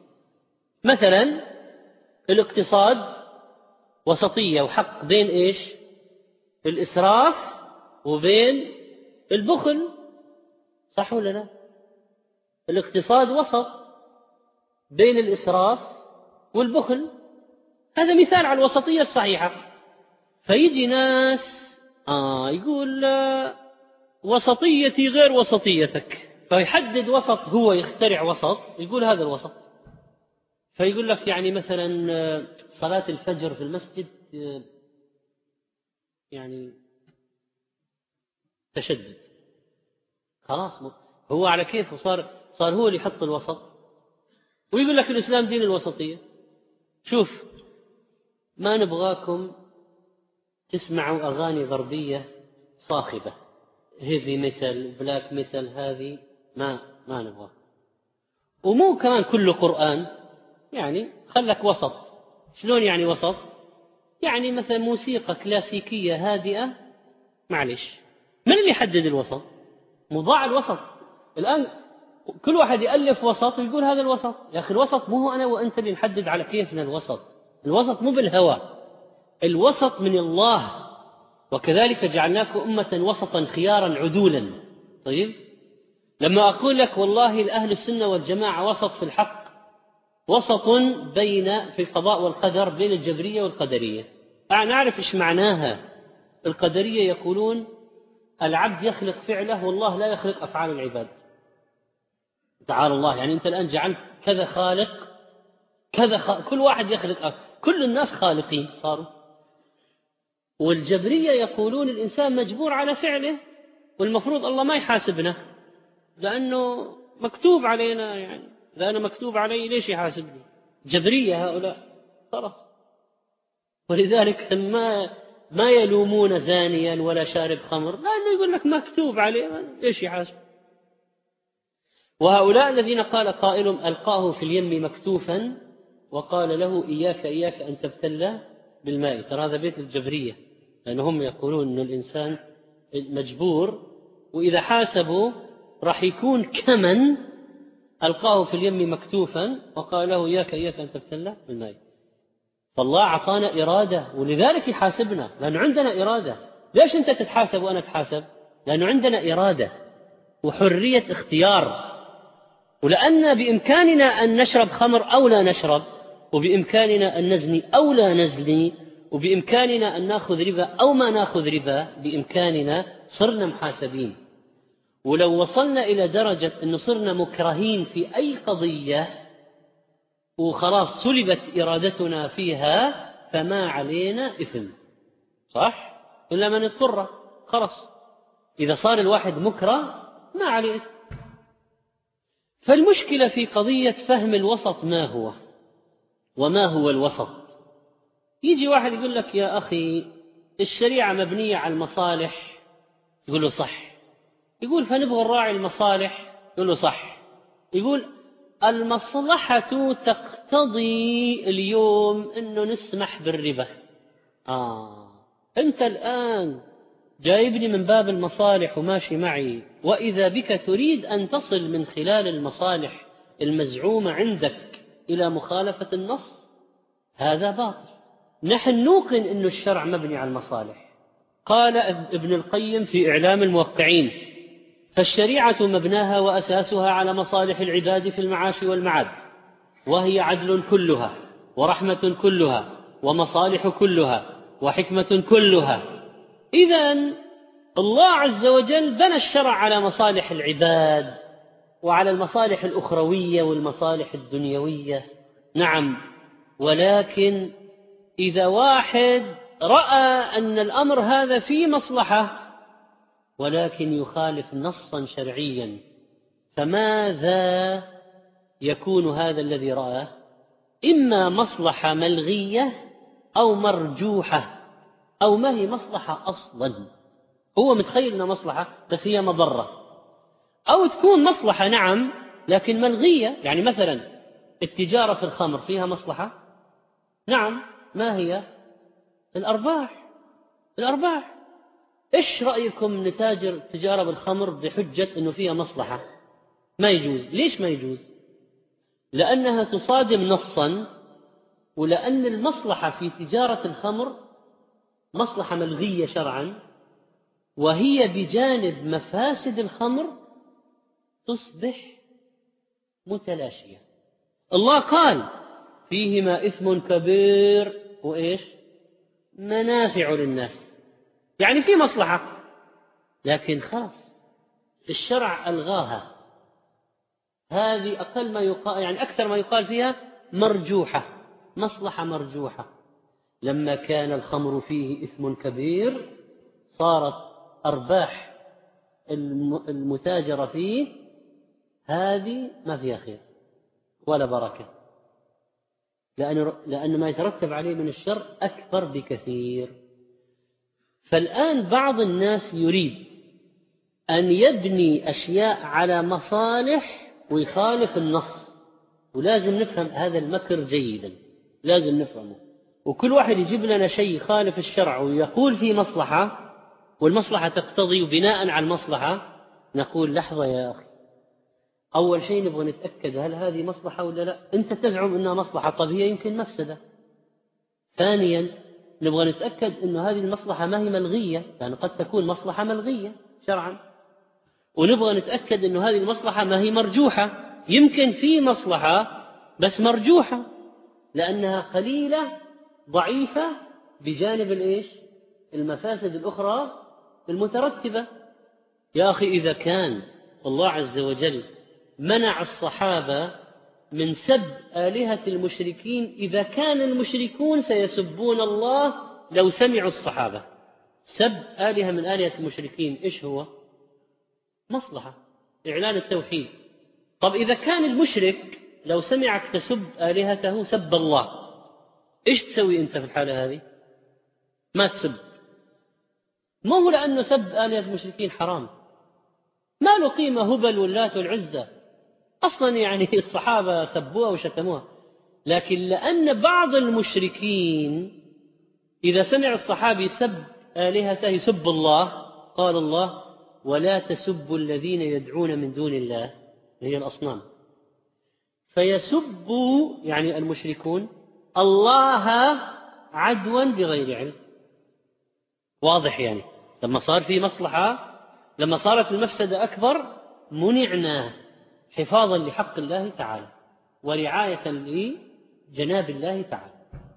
مثلا الاقتصاد وسطية وحق بين إيش؟ الإسراف وبين البخل، صح ولا لا؟ الاقتصاد وسط بين الإسراف والبخل، هذا مثال على الوسطية الصحيحة. فيجي ناس آه يقول وسطيتي غير وسطيتك، فيحدد وسط، هو يخترع وسط يقول هذا الوسط. فيقول لك يعني مثلا صلاة الفجر في المسجد يعني تشدد، خلاص هو على كيفه، صار صار هو اللي يحط الوسط، ويقول لك الإسلام دين الوسطية. شوف، ما نبغاكم تسمعوا أغاني غربية صاخبة، هيفي ميتال بلاك ميتال هذه ما ما نبغى. ومو كمان كله قرآن، يعني خلك وسط. شلون يعني وسط؟ يعني مثلا موسيقى كلاسيكية هادئة، معلش، من اللي يحدد الوسط؟ مضاع الوسط. الآن كل واحد يألف وسط ويقول هذا الوسط. يا أخي الوسط مو هو أنا وأنت اللي نحدد على كيفنا الوسط. الوسط مو بالهوى، الوسط من الله. وكذلك جعلناكم أمة وسطا خيارا عدولا. طيب، لما أقول لك والله الأهل السنة والجماعة وسط في الحق، وسط بين في القضاء والقدر بين الجبرية والقدرية، نعرف إيش معناها. القدرية يقولون العبد يخلق فعله والله لا يخلق أفعال العباد. تعالى الله، يعني أنت الآن جعلت كذا خالق كذا خالق. كل واحد يخلق أفعال. كل الناس خالقين صاروا. والجبرية يقولون الإنسان مجبور على فعله، والمفروض الله ما يحاسبنا لأنه مكتوب علينا. يعني إذا أنا مكتوب علي ليش يحاسبني؟ جبرية هؤلاء خلاص. ولذلك ما ما يلومون زانيا ولا شارب خمر، لأنه يقول لك مكتوب عليه ليش يحاسب. وهؤلاء الذين قال قائلهم ألقاه في اليم مكتوفا وقال له إياك إياك أن تبتلى بالماء، ترى هذا بيت الجبرية، لأنهم يقولون أن الإنسان مجبور، وإذا حاسبوا راح يكون كمن ألقاه في اليم مكتوفا وقال له إياك إياك أن تبتلى بالماء. فالله أعطانا إرادة، ولذلك يحاسبنا لأنه عندنا إرادة. ليش أنت تتحاسب وأنا أتحاسب؟ لأنه عندنا إرادة وحرية اختيار. ولأن بإمكاننا أن نشرب خمر أو لا نشرب، وبإمكاننا أن نزني أو لا نزني، وبإمكاننا أن نأخذ ربا أو ما نأخذ ربا، بإمكاننا، صرنا محاسبين. ولو وصلنا إلى درجة أن صرنا مكرهين في أي قضية وخلاص سلبت إرادتنا فيها، فما علينا إثم، صح؟ إلا من اضطر، خلاص. إذا صار الواحد مكره ما عليه إثم. فالمشكلة في قضية فهم الوسط ما هو وما هو الوسط. يجي واحد يقول لك يا أخي الشريعة مبنية على المصالح، يقول له صح. يقول فنبغى نراعي المصالح، يقول له صح. يقول المصلحة تقتضي اليوم أنه نسمح بالربا. آه أنت الآن جايبني من باب المصالح وماشي معي، وإذا بك تريد أن تصل من خلال المصالح المزعومة عندك إلى مخالفة النص، هذا باطل. نحن نوقن أن الشرع مبني على المصالح. قال ابن القيم في إعلام الموقعين: فالشريعة مبناها وأساسها على مصالح العباد في المعاش والمعاد، وهي عدل كلها ورحمة كلها ومصالح كلها وحكمة كلها. إذن الله عز وجل بنى الشرع على مصالح العباد وعلى المصالح الأخروية والمصالح الدنيوية، نعم. ولكن إذا واحد رأى أن الأمر هذا فيه مصلحة ولكن يخالف نصا شرعيا، فماذا يكون هذا الذي رأى؟ إما مصلحة ملغية أو مرجوحة، أو ما هي مصلحة أصلا، هو متخيل أنها مصلحة بس هي مضرة، أو تكون مصلحة نعم لكن ملغية. يعني مثلا التجارة في الخمر فيها مصلحة، نعم، ما هي؟ الأرباح. الأرباح إيش رأيكم نتاجر تجارة بالخمر بحجة أنه فيها مصلحة؟ ما يجوز. ليش ما يجوز؟ لأنها تصادم نصا، ولأن المصلحة في تجارة الخمر مصلحة ملغية شرعا، وهي بجانب مفاسد الخمر تصبح متلاشية. الله قال فيهما إثم كبير وإيش؟ منافع للناس، يعني في مصلحة، لكن خلاص الشرع ألغاها. هذه أقل ما يقال، يعني أكثر ما يقال فيها مرجوحة، مصلحة مرجوحة. لما كان الخمر فيه إثم كبير صارت أرباح المتاجرة فيه هذه ما فيها خير ولا بركة، لأن لأن ما يترتب عليه من الشر أكبر بكثير. فالآن بعض الناس يريد أن يبني أشياء على مصالح ويخالف النص، ولازم نفهم هذا المكر جيدا، لازم نفهمه. وكل واحد يجيب لنا شيء يخالف الشرع ويقول فيه مصلحة، والمصلحة تقتضي، وبناء على المصلحة نقول لحظة يا أخي، أول شيء نبغى نتأكد هل هذه مصلحة ولا لا. أنت تزعم أنها مصلحة، طب هي يمكن مفسدة. ثانيا نبغى نتأكد أن هذه المصلحة ما هي ملغية، يعني قد تكون مصلحة ملغية شرعا. ونبغى نتأكد أن هذه المصلحة ما هي مرجوحة، يمكن في مصلحة بس مرجوحة لأنها قليلة ضعيفة بجانب الإيش؟ المفاسد الأخرى المترتبة. يا أخي إذا كان الله عز وجل منع الصحابة من سب آلهة المشركين، إذا كان المشركون سيسبون الله لو سمعوا الصحابة، سب آلهة من آلهة المشركين إيش هو؟ مصلحة، إعلان التوحيد. طب إذا كان المشرك لو سمعك تسب آلهته سب الله، إيش تسوي أنت في الحالة هذه؟ ما تسب. ما هو لأنه سب آلهة المشركين حرام، ما له قيمة هبل واللات والعزة أصلا، يعني الصحابة سبوها وشتموها، لكن لأن بعض المشركين إذا سمع الصحابي سب آلهته يسب الله، قال الله ولا تسبوا الذين يدعون من دون الله، هي الأصنام، فيسبوا يعني المشركون الله عدوا بغير علم. واضح؟ يعني لما صار في مصلحة، لما صارت المفسدة أكبر منعنا حفاظا لحق الله تعالى ورعاية لجناب الله تعالى.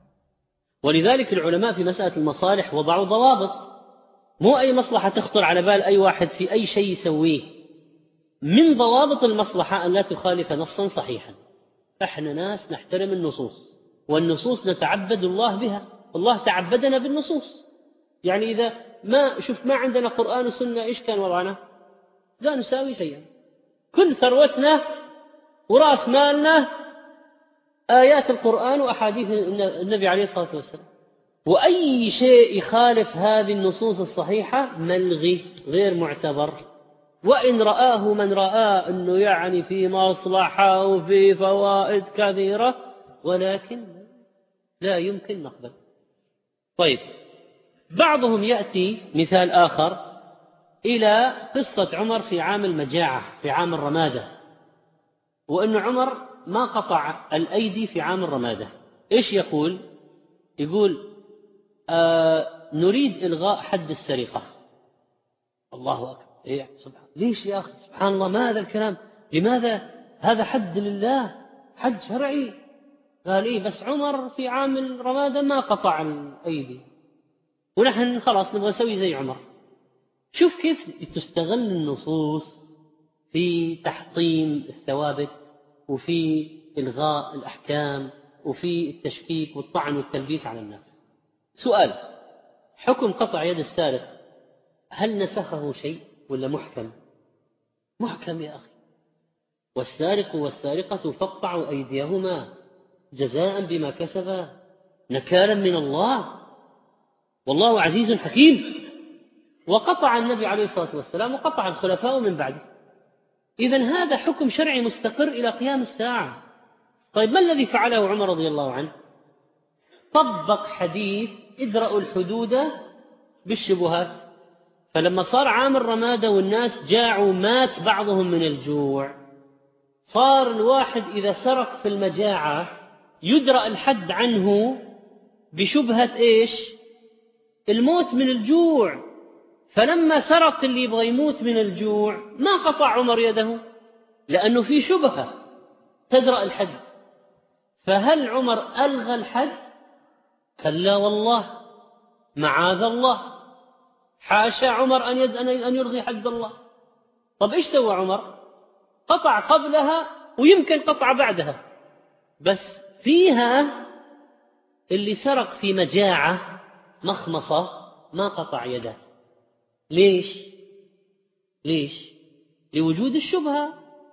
ولذلك العلماء في مسألة المصالح وضعوا ضوابط، مو أي مصلحة تخطر على بال أي واحد في أي شيء يسويه. من ضوابط المصلحة أن لا تخالف نصا صحيحا. احنا ناس نحترم النصوص، والنصوص نتعبد الله بها، الله تعبدنا بالنصوص. يعني إذا ما شوف ما عندنا قرآن وسنة إيش كان وضعنا؟ لا نساوي شيئا، كل ثروتنا ورأس مالنا آيات القرآن وأحاديث النبي عليه الصلاة والسلام، وأي شيء يخالف هذه النصوص الصحيحة ملغي غير معتبر. وإن رآه من رآه أنه يعني في مصلحة وفي فوائد كثيرة، ولكن لا يمكن نقبل. طيب، بعضهم يأتي مثال آخر إلى قصة عمر في عام المجاعة، في عام الرمادة، وأن عمر ما قطع الأيدي في عام الرمادة. إيش يقول؟ يقول آه نريد إلغاء حد السرقة. الله أكبر، إيه سبحان، ليش يا أخي؟ سبحان الله، ما هذا الكلام؟ لماذا؟ هذا حد لله، حد شرعي. قال إيه بس عمر في عام الرمادة ما قطع الأيدي، ونحن خلاص نبغى نسوي زي عمر. شوف كيف تستغل النصوص في تحطيم الثوابت، وفي إلغاء الأحكام، وفي التشكيك والطعن والتلبيس على الناس. سؤال: حكم قطع يد السارق هل نسخه شيء ولا محكم؟ محكم يا أخي. والسارق والسارقة فاقطعوا أيديهما جزاء بما كسبا نكالا من الله والله عزيز حكيم. وقطع النبي عليه الصلاة والسلام وقطع الخلفاء من بعده. إذن هذا حكم شرعي مستقر إلى قيام الساعة. طيب، ما الذي فعله عمر رضي الله عنه؟ طبق حديث ادرأوا الحدود بالشبهات. فلما صار عام الرمادة والناس جاعوا مات بعضهم من الجوع، صار الواحد إذا سرق في المجاعة يدرأ الحد عنه بشبهة إيش؟ الموت من الجوع. فلما سرق اللي يبغى يموت من الجوع ما قطع عمر يده، لأنه في شبهة تدرأ الحد. فهل عمر ألغى الحد؟ كلا والله، معاذ الله، حاشا عمر أن أن يلغي حد الله. طب إيش سوى عمر؟ قطع قبلها ويمكن قطع بعدها، بس فيها اللي سرق في مجاعة مخمصة ما قطع يده. ليش؟ ليش؟ لوجود الشبهة،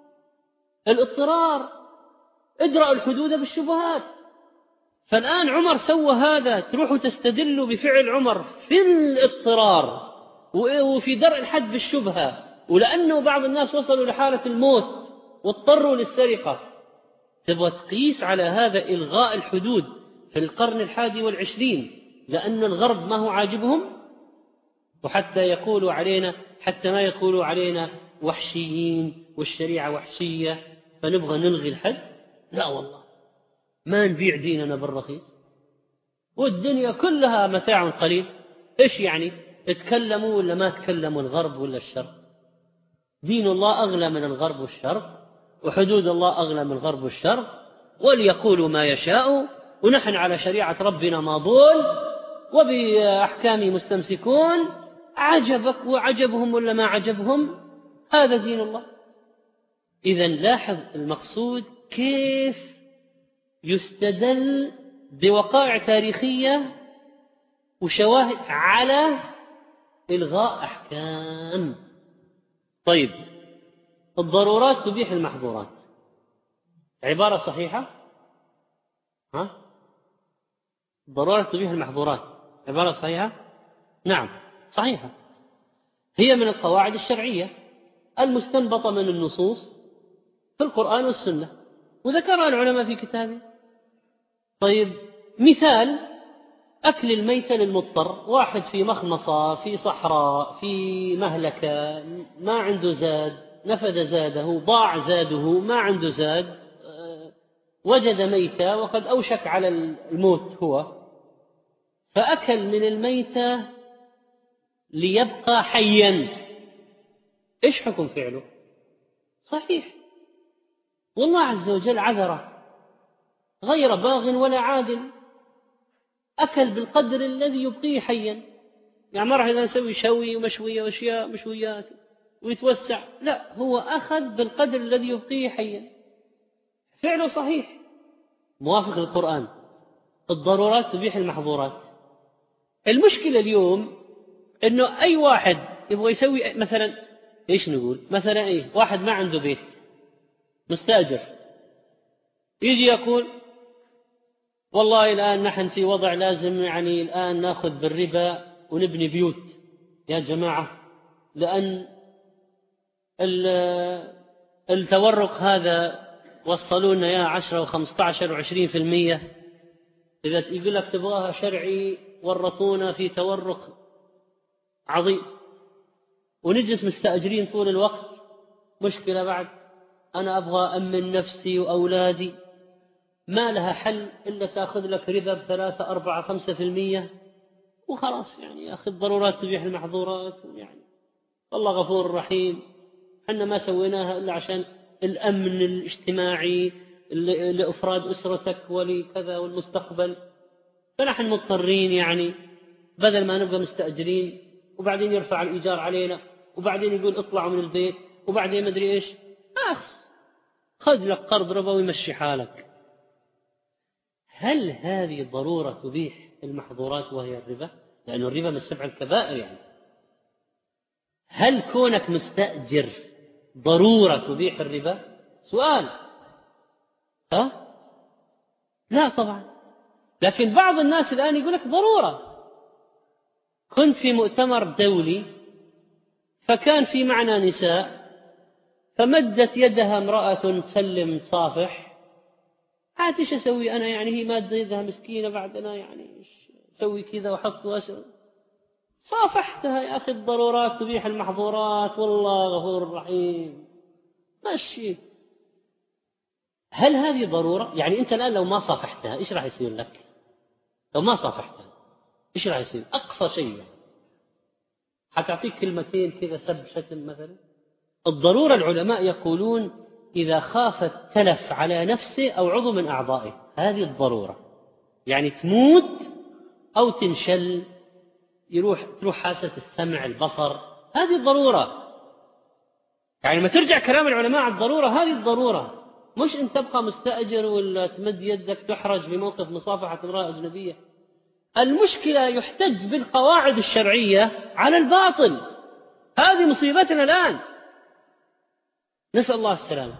الاضطرار، ادرأوا الحدود بالشبهات. فالآن عمر سوى هذا، تروحوا تستدلوا بفعل عمر في الاضطرار وفي درء الحد بالشبهة ولأنه بعض الناس وصلوا لحالة الموت واضطروا للسرقة، تبغى تقيس على هذا إلغاء الحدود في القرن الحادي والعشرين لأن الغرب ما هو عاجبهم، وحتى يقولوا علينا حتى ما يقولوا علينا وحشيين والشريعة وحشية فنبغى نلغي الحد. لا والله، ما نبيع ديننا بالرخيص، والدنيا كلها متاع قليل. إيش يعني تكلموا ولا ما تكلموا الغرب ولا الشرق؟ دين الله أغلى من الغرب والشرق، وحدود الله أغلى من الغرب والشرق، وليقولوا ما يشاءوا، ونحن على شريعة ربنا ماضون وبأحكامه مستمسكون. عجبك وعجبهم ولا ما عجبهم، هذا دين الله. إذن لاحظ المقصود كيف يستدل بوقائع تاريخية وشواهد على إلغاء أحكام. طيب، الضرورات تبيح المحظورات، عبارة صحيحة؟ ها؟ الضرورات تبيح المحظورات عبارة صحيحة؟ نعم صحيحة، هي من القواعد الشرعية المستنبطة من النصوص في القرآن والسنة، وذكرها العلماء في كتابه. طيب، مثال أكل الميتة للمضطر، واحد في مخمصة في صحراء في مهلكة ما عنده زاد، نفد زاده، ضاع زاده، ما عنده زاد، وجد ميتة وقد أوشك على الموت هو، فأكل من الميتة ليبقى حيا. إيش حكم فعله؟ صحيح، والله عز وجل عذره غير باغ ولا عادل، أكل بالقدر الذي يبقيه حيا. يعني ما راح إذا نسوي شوي ومشوية وأشياء مشويات ويتوسع، لا، هو أخذ بالقدر الذي يبقيه حيا، فعله صحيح موافق للقرآن. الضرورات تبيح المحظورات. المشكلة اليوم إنه أي واحد يبغى يسوي مثلا، إيش نقول مثلا، إيه واحد ما عنده بيت مستأجر، يجي يقول والله الآن نحن في وضع لازم يعني الآن نأخذ بالربا ونبني بيوت يا جماعة، لأن التورق هذا وصلونا يا عشرة وخمسة عشر وعشرين في المية، إذا يقول لك تبغاها شرعي ورطونا في تورق عظيم، ونجلس مستأجرين طول الوقت. مشكلة بعد، أنا أبغى أمن نفسي وأولادي، ما لها حل إلا تأخذ لك ربا بثلاثة أربعة خمسة في المية وخلاص. يعني يا أخي الضرورات تبيح المحظورات، يعني والله غفور رحيم، حنا ما سويناها إلا عشان الأمن الاجتماعي لأفراد أسرتك ولكذا والمستقبل، فنحن مضطرين يعني بدل ما نبقى مستأجرين وبعدين يرفع الإيجار علينا وبعدين يقول اطلعوا من البيت وبعدين ما أدري إيش، أخس خذ لك قرض ربوي يمشي حالك. هل هذه ضرورة تبيح المحظورات وهي الربا؟ لأن الربا من السبع الكبائر. يعني هل كونك مستأجر ضرورة تبيح الربا؟ سؤال. ها؟ لا طبعا. لكن بعض الناس الآن يقول لك ضرورة. كنت في مؤتمر دولي فكان في معنا نساء، فمدت يدها امرأة تسلم صافح، عاد ايش اسوي انا؟ يعني هي مادة يدها مسكينة، بعد انا يعني اسوي كذا واحط واسوي؟ صافحتها يا اخي. الضرورات تبيح المحظورات، والله غفور رحيم، ماشي. هل هذه ضرورة؟ يعني انت الان لو ما صافحتها ايش راح يصير لك؟ لو ما صافحتها ايش راح يصير؟ اقصى شيء يعني حتعطيك كلمتين كذا سب شتم مثلا. الضرورة العلماء يقولون إذا خاف التلف على نفسه أو عضو من أعضائه، هذه الضرورة، يعني تموت أو تنشل، يروح تروح حاسة السمع البصر، هذه الضرورة. يعني ما ترجع كلام العلماء على الضرورة، هذه الضرورة، مش أن تبقى مستأجر ولا تمد يدك تحرج في موقف مصافحة امرأة أجنبية. المشكلة يحتج بالقواعد الشرعية على الباطل، هذه مصيبتنا الآن، نسأل الله السلامة.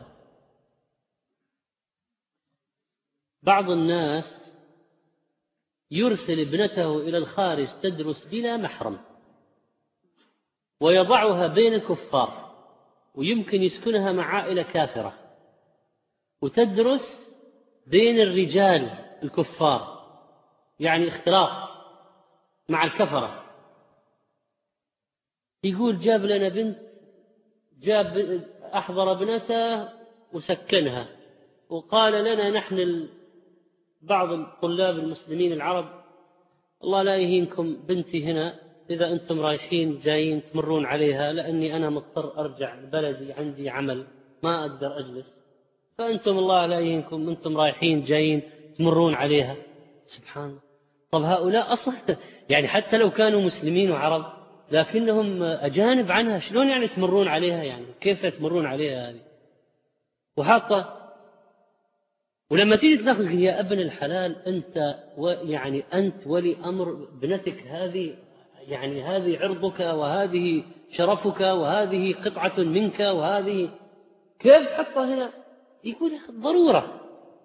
بعض الناس يرسل ابنته إلى الخارج تدرس بلا محرم ويضعها بين الكفار، ويمكن يسكنها مع عائلة كافرة وتدرس بين الرجال الكفار، يعني اختلاط مع الكفرة. يقول جاب لنا بنت، جاب أحضر ابنته وسكنها، وقال لنا نحن بعض الطلاب المسلمين العرب الله لا يهينكم بنتي هنا، إذا أنتم رايحين جايين تمرون عليها، لأني أنا مضطر أرجع بلدي عندي عمل ما أقدر أجلس، فأنتم الله لا يهينكم أنتم رايحين جايين تمرون عليها. سبحان الله. طب هؤلاء أصلا يعني حتى لو كانوا مسلمين وعرب لكنهم أجانب عنها، شلون يعني تمرون عليها؟ يعني كيف تمرون عليها هذه؟ وحاطة. ولما تيجي تناقش يا ابن الحلال أنت يعني أنت ولي أمر ابنتك هذه، يعني هذه عرضك وهذه شرفك وهذه قطعة منك وهذه كيف تحطها هنا؟ يقول ضرورة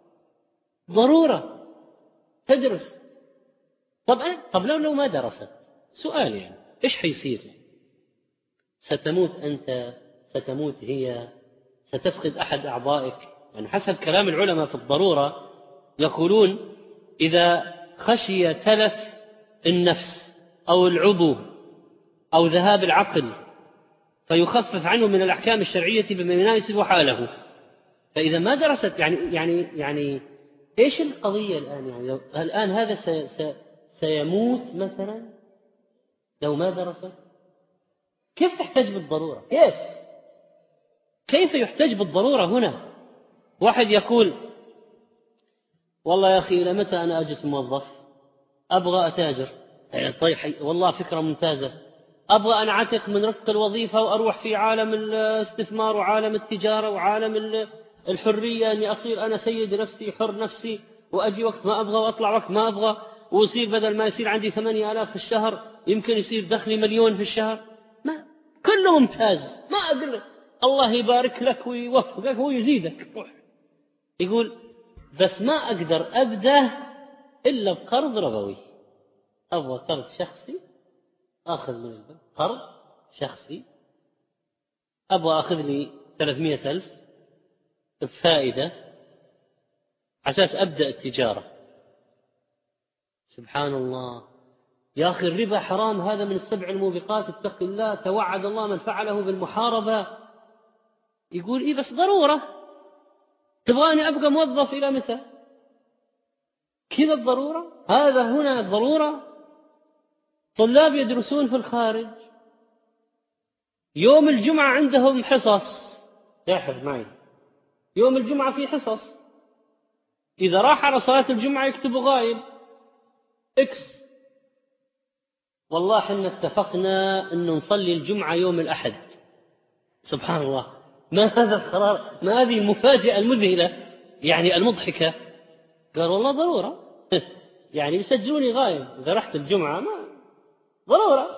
ضرورة تدرس. طب طب لو لو ما درست، سؤال يعني إيش حيصير؟ ستموت أنت، ستموت هي، ستفقد أحد أعضائك. يعني حسب كلام العلماء في الضرورة يقولون إذا خشي تلف النفس أو العضو أو ذهاب العقل فيخفف عنه من الأحكام الشرعية بما يناسب حاله. فإذا ما درست يعني يعني يعني إيش القضية الآن؟ يعني الآن هذا سي سي سيموت مثلا لو ما درست. كيف تحتاج بالضرورة؟ كيف كيف يحتاج بالضرورة هنا؟ واحد يقول والله يا أخي إلى متى أنا أجلس موظف؟ أبغى أتاجر. طيب والله فكرة ممتازة. أبغى أن أعتق من رق الوظيفة وأروح في عالم الاستثمار وعالم التجارة وعالم الحرية، أني أصير أنا سيد نفسي حر نفسي، وأجي وقت ما أبغى وأطلع وقت ما أبغى، وأصير بدل ما يصير عندي ثمانية آلاف في الشهر يمكن يصير دخلي مليون في الشهر. ما كله ممتاز، ما أقول الله يبارك لك ويوفقك ويزيدك. يقول بس ما أقدر أبدأ إلا بقرض ربوي. أبغى قرض شخصي أخذ من البنك، قرض شخصي أبغى أخذ لي ثلاثمائة ألف بفائدة عشان أبدأ التجارة. سبحان الله يا أخي، الربا حرام، هذا من السبع الموبقات، اتق الله، توعد الله من فعله بالمحاربة. يقول إيه بس ضرورة، تبغاني أبقى موظف إلى متى؟ كذا الضرورة، هذا هنا الضرورة. طلاب يدرسون في الخارج يوم الجمعة عندهم حصص، لاحظ معي يوم الجمعة في حصص، إذا راح على صلاة الجمعة يكتبوا غايب إكس. والله حنا اتفقنا أن نصلي الجمعة يوم الأحد. سبحان الله، ما هذا القرار، ما هذه المفاجأة المذهلة يعني المضحكة. قال والله ضرورة يعني يسجلوني غايب إذا رحت الجمعة، ما ضرورة.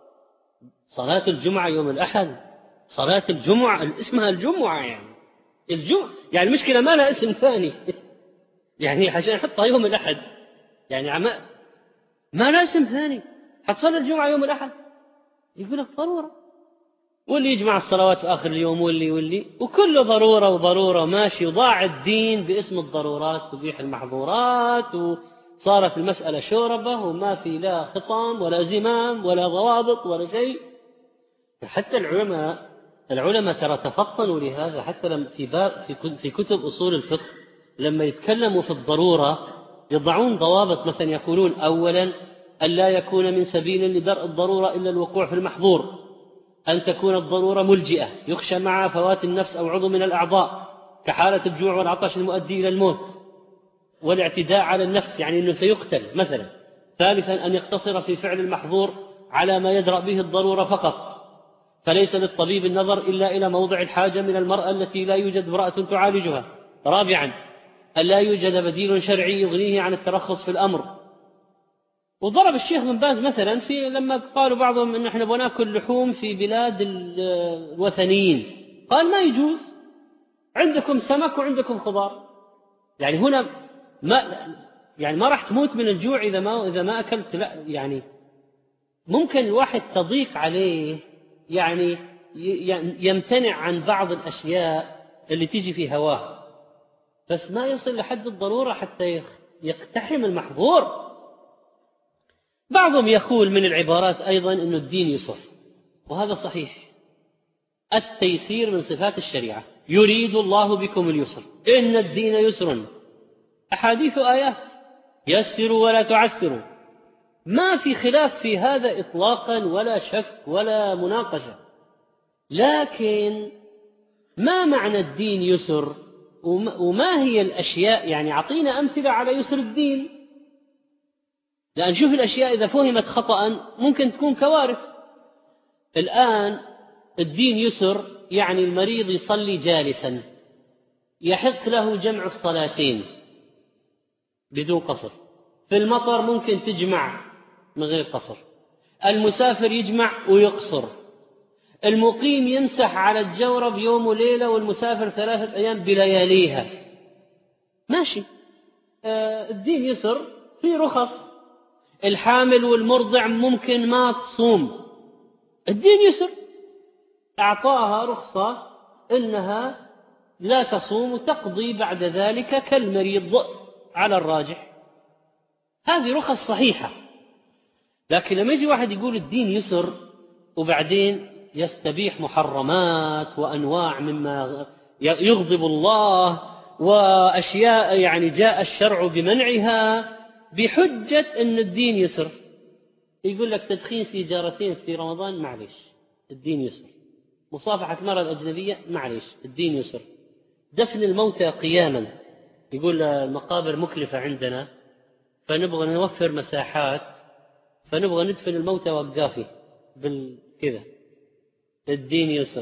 صلاة الجمعة يوم الأحد، صلاة الجمعة اسمها الجمعة، يعني الجمعة يعني المشكلة ما لها اسم ثاني يعني عشان يحطها يوم الأحد، يعني ما ما لها اسم ثاني، حتصلي الجمعة يوم الأحد. يقول لك ضرورة، واللي يجمع الصلوات في آخر اليوم واللي واللي وكله ضرورة وضرورة ماشي. وضاع الدين باسم الضرورات تبيح المحظورات، وصارت المسألة شوربة وما في لا خطام ولا زمام ولا ضوابط ولا شيء. حتى العلماء العلماء ترى تفطنوا لهذا، حتى لما في باب في كتب أصول الفقه لما يتكلموا في الضرورة يضعون ضوابط، مثلا يقولون أولا أن لا يكون من سبيل لدرء الضرورة إلا الوقوع في المحظور، أن تكون الضرورة ملجئة يخشى مع فوات النفس أو عضو من الأعضاء كحالة الجوع والعطش المؤدي إلى الموت والاعتداء على النفس، يعني أنه سيقتل مثلا. ثالثا أن يقتصر في فعل المحظور على ما يدرأ به الضرورة فقط، فليس للطبيب النظر إلا إلى موضع الحاجة من المرأة التي لا يوجد امرأة تعالجها. رابعا أن لا يوجد بديل شرعي يغنيه عن الترخص في الأمر. وضرب الشيخ بن باز مثلا في لما قالوا بعضهم إن احنا بناكل لحوم في بلاد الوثنيين، قال ما يجوز، عندكم سمك وعندكم خضار، يعني هنا ما يعني ما راح تموت من الجوع إذا ما إذا ما أكلت. لا يعني ممكن الواحد تضيق عليه، يعني يمتنع عن بعض الأشياء اللي تيجي في هواه، بس ما يصل لحد الضرورة حتى يقتحم المحظور. بعضهم يقول من العبارات أيضا أن الدين يسر، وهذا صحيح. التيسير من صفات الشريعة، يريد الله بكم اليسر، إن الدين يسر، أحاديث آيات، يسروا ولا تعسروا، ما في خلاف في هذا إطلاقا ولا شك ولا مناقشة. لكن ما معنى الدين يسر، وما هي الأشياء؟ يعني أعطينا أمثلة على يسر الدين، لأن شوف الأشياء إذا فهمت خطأ ممكن تكون كوارث. الآن الدين يسر يعني المريض يصلي جالسا، يحق له جمع الصلاتين بدون قصر. في المطر ممكن تجمع من غير قصر. المسافر يجمع ويقصر. المقيم يمسح على الجورب يوم وليلة، والمسافر ثلاثة أيام بلياليها. ماشي، آه الدين يسر، في رخص. الحامل والمرضع ممكن ما تصوم، الدين يسر، أعطاها رخصة إنها لا تصوم وتقضي بعد ذلك كالمريض على الراجح. هذه رخص صحيحة. لكن لما يجي واحد يقول الدين يسر وبعدين يستبيح محرمات وأنواع مما يغضب الله وأشياء يعني جاء الشرع بمنعها بحجة أن الدين يسر، يقول لك تدخين سيجارتين في رمضان معليش الدين يسر، مصافحة المرأة الأجنبية معليش الدين يسر، دفن الموتى قياما، يقول المقابر مكلفة عندنا فنبغى نوفر مساحات فنبغى ندفن الموتى وقافي بالكذا، الدين يسر.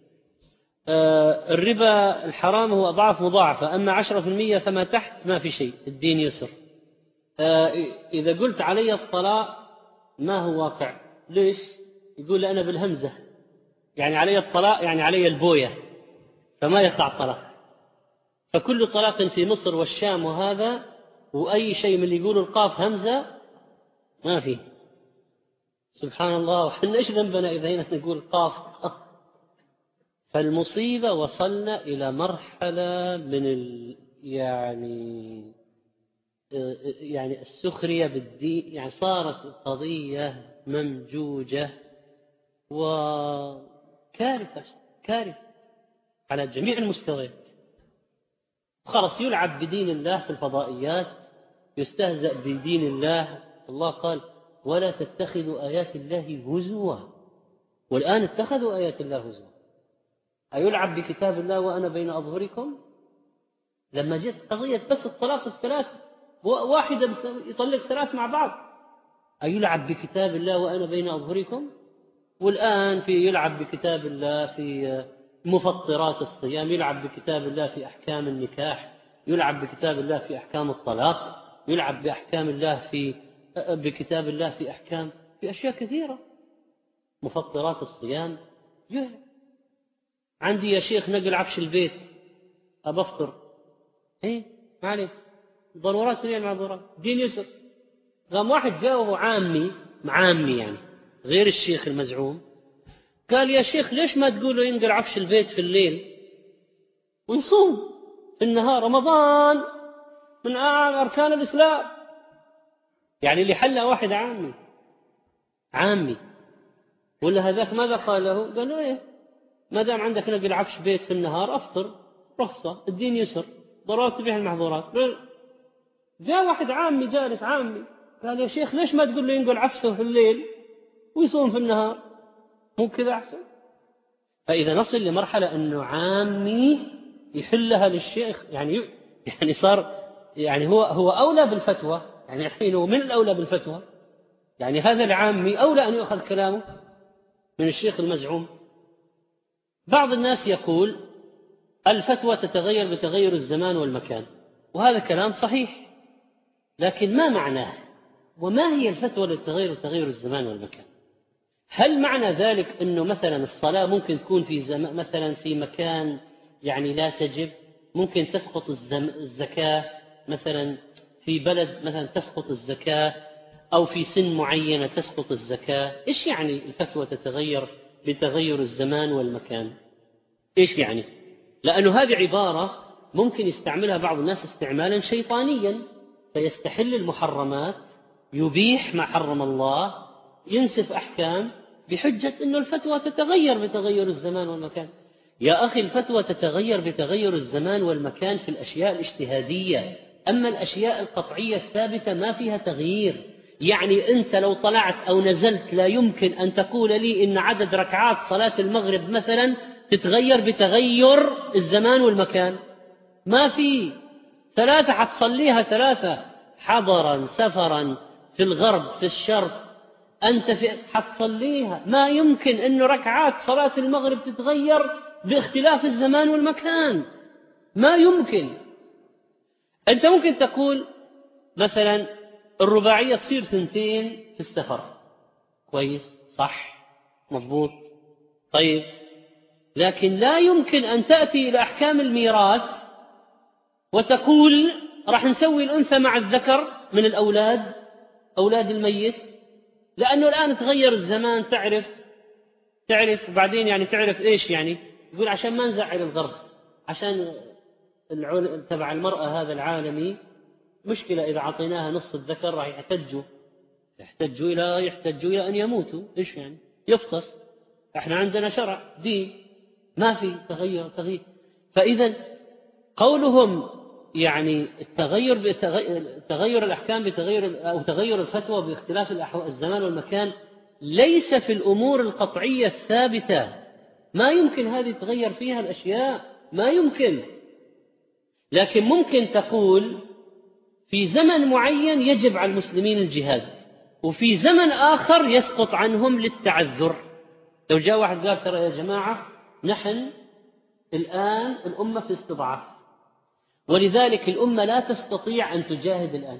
آه الربا الحرام هو أضعاف مضاعفة، أما عشرة في المية فما تحت ما في شيء، الدين يسر. آه إذا قلت علي الطلاق ما هو واقع، ليش؟ يقول أنا بالهمزة، يعني علي الطلاق يعني علي البوية، فما يقع الطلاق. فكل طلاق في مصر والشام وهذا وأي شيء من اللي يقولوا القاف همزة ما فيه. سبحان الله، وحنا إيش ذنبنا إذا هنا نقول قاف؟ فالمصيبة وصلنا إلى مرحلة من ال يعني يعني السخرية بالدين، يعني صارت القضية ممجوجة وكارثة كارثة على جميع المستويات. خلاص يلعب بدين الله في الفضائيات، يستهزأ بدين الله. الله قال ولا تتخذوا آيات الله هزوا، والآن اتخذوا آيات الله هزوا. أيلعب بكتاب الله وأنا بين أظهركم؟ لما جت قضية بس الطلاق الثلاث، واحدة يطلق ثلاث مع بعض، أيلعب بكتاب الله وأنا بين أظهركم؟ والآن في يلعب بكتاب الله في مفطرات الصيام، يلعب بكتاب الله في أحكام النكاح، يلعب بكتاب الله في أحكام الطلاق، يلعب بأحكام الله في بكتاب الله في أحكام في أشياء كثيرة. مفطرات الصيام يلعب. عندي يا شيخ نقل عفش البيت أبفطر، إيه معلش ضرورات من المعذورات، دين يسر. قام واحد جاوه عامي معامي يعني غير الشيخ المزعوم، قال يا شيخ ليش ما تقولوا ينقل عفش البيت في الليل ونصوم في النهار؟ رمضان من أركان الإسلام. يعني اللي حلها واحد عامي عامي، ولا هذاك ماذا قال له؟ قال له إيه ما دام عندك نقل عفش بيت في النهار أفطر، رخصة، الدين يسر، ضرورات تبيح المحظورات. جاء واحد عامي جالس عامي قال يا شيخ ليش ما تقول له ينقل عفشه في الليل ويصوم في النهار؟ مو كذا أحسن؟ فإذا نصل لمرحلة أنه عامي يحلها للشيخ، يعني يعني صار يعني هو هو أولى بالفتوى، يعني الحين هو من الأولى بالفتوى، يعني هذا العامي أولى أن يأخذ كلامه من الشيخ المزعوم. بعض الناس يقول الفتوى تتغير بتغير الزمان والمكان، وهذا كلام صحيح، لكن ما معناه؟ وما هي الفتوى للتغير بتغير الزمان والمكان؟ هل معنى ذلك أنه مثلا الصلاة ممكن تكون في زم... مثلا في مكان يعني لا تجب، ممكن تسقط الزم... الزكاة مثلا في بلد مثلا تسقط الزكاة، أو في سن معينة تسقط الزكاة؟ إيش يعني الفتوى تتغير بتغير الزمان والمكان. إيش يعني؟ لأنه هذه عبارة ممكن يستعملها بعض الناس استعمالا شيطانيا، فيستحل المحرمات، يبيح ما حرم الله، ينسف أحكام بحجة أنه الفتوى تتغير بتغير الزمان والمكان. يا أخي، الفتوى تتغير بتغير الزمان والمكان في الأشياء الاجتهادية، أما الأشياء القطعية الثابتة ما فيها تغيير. يعني أنت لو طلعت أو نزلت لا يمكن أن تقول لي إن عدد ركعات صلاة المغرب مثلا تتغير بتغير الزمان والمكان. ما في. ثلاثة حتصليها ثلاثة، حضرا سفرا، في الغرب في الشرق، أنت في حتصليها. ما يمكن أن ركعات صلاة المغرب تتغير باختلاف الزمان والمكان، ما يمكن. أنت ممكن تقول مثلا الرباعية تصير ثنتين في السفر، كويس، صح، مضبوط، طيب، لكن لا يمكن أن تأتي إلى أحكام الميراث وتقول راح نسوي الأنثى مع الذكر من الأولاد، أولاد الميت، لأنه الآن تغير الزمان، تعرف تعرف بعدين يعني تعرف إيش يعني. يقول عشان ما نزعل الغرب، عشان العل... تبع المرأة هذا العالمي مشكلة، إذا عطيناها نص الذكر راح يحتجوا يحتجوا إلى يحتجوا إلى أن يموتوا. إيش يعني؟ يفطس. إحنا عندنا شرع دين، ما في تغير تغيير. فإذا قولهم يعني التغير بتغير تغير الأحكام بتغير أو تغير الفتوى باختلاف الزمان والمكان ليس في الأمور القطعية الثابتة، ما يمكن هذه تغير فيها الأشياء، ما يمكن. لكن ممكن تقول في زمن معين يجب على المسلمين الجهاد، وفي زمن آخر يسقط عنهم للتعذر. لو جاء واحد قال ترى يا جماعة نحن الآن الأمة في استضعاف، ولذلك الأمة لا تستطيع أن تجاهد الآن،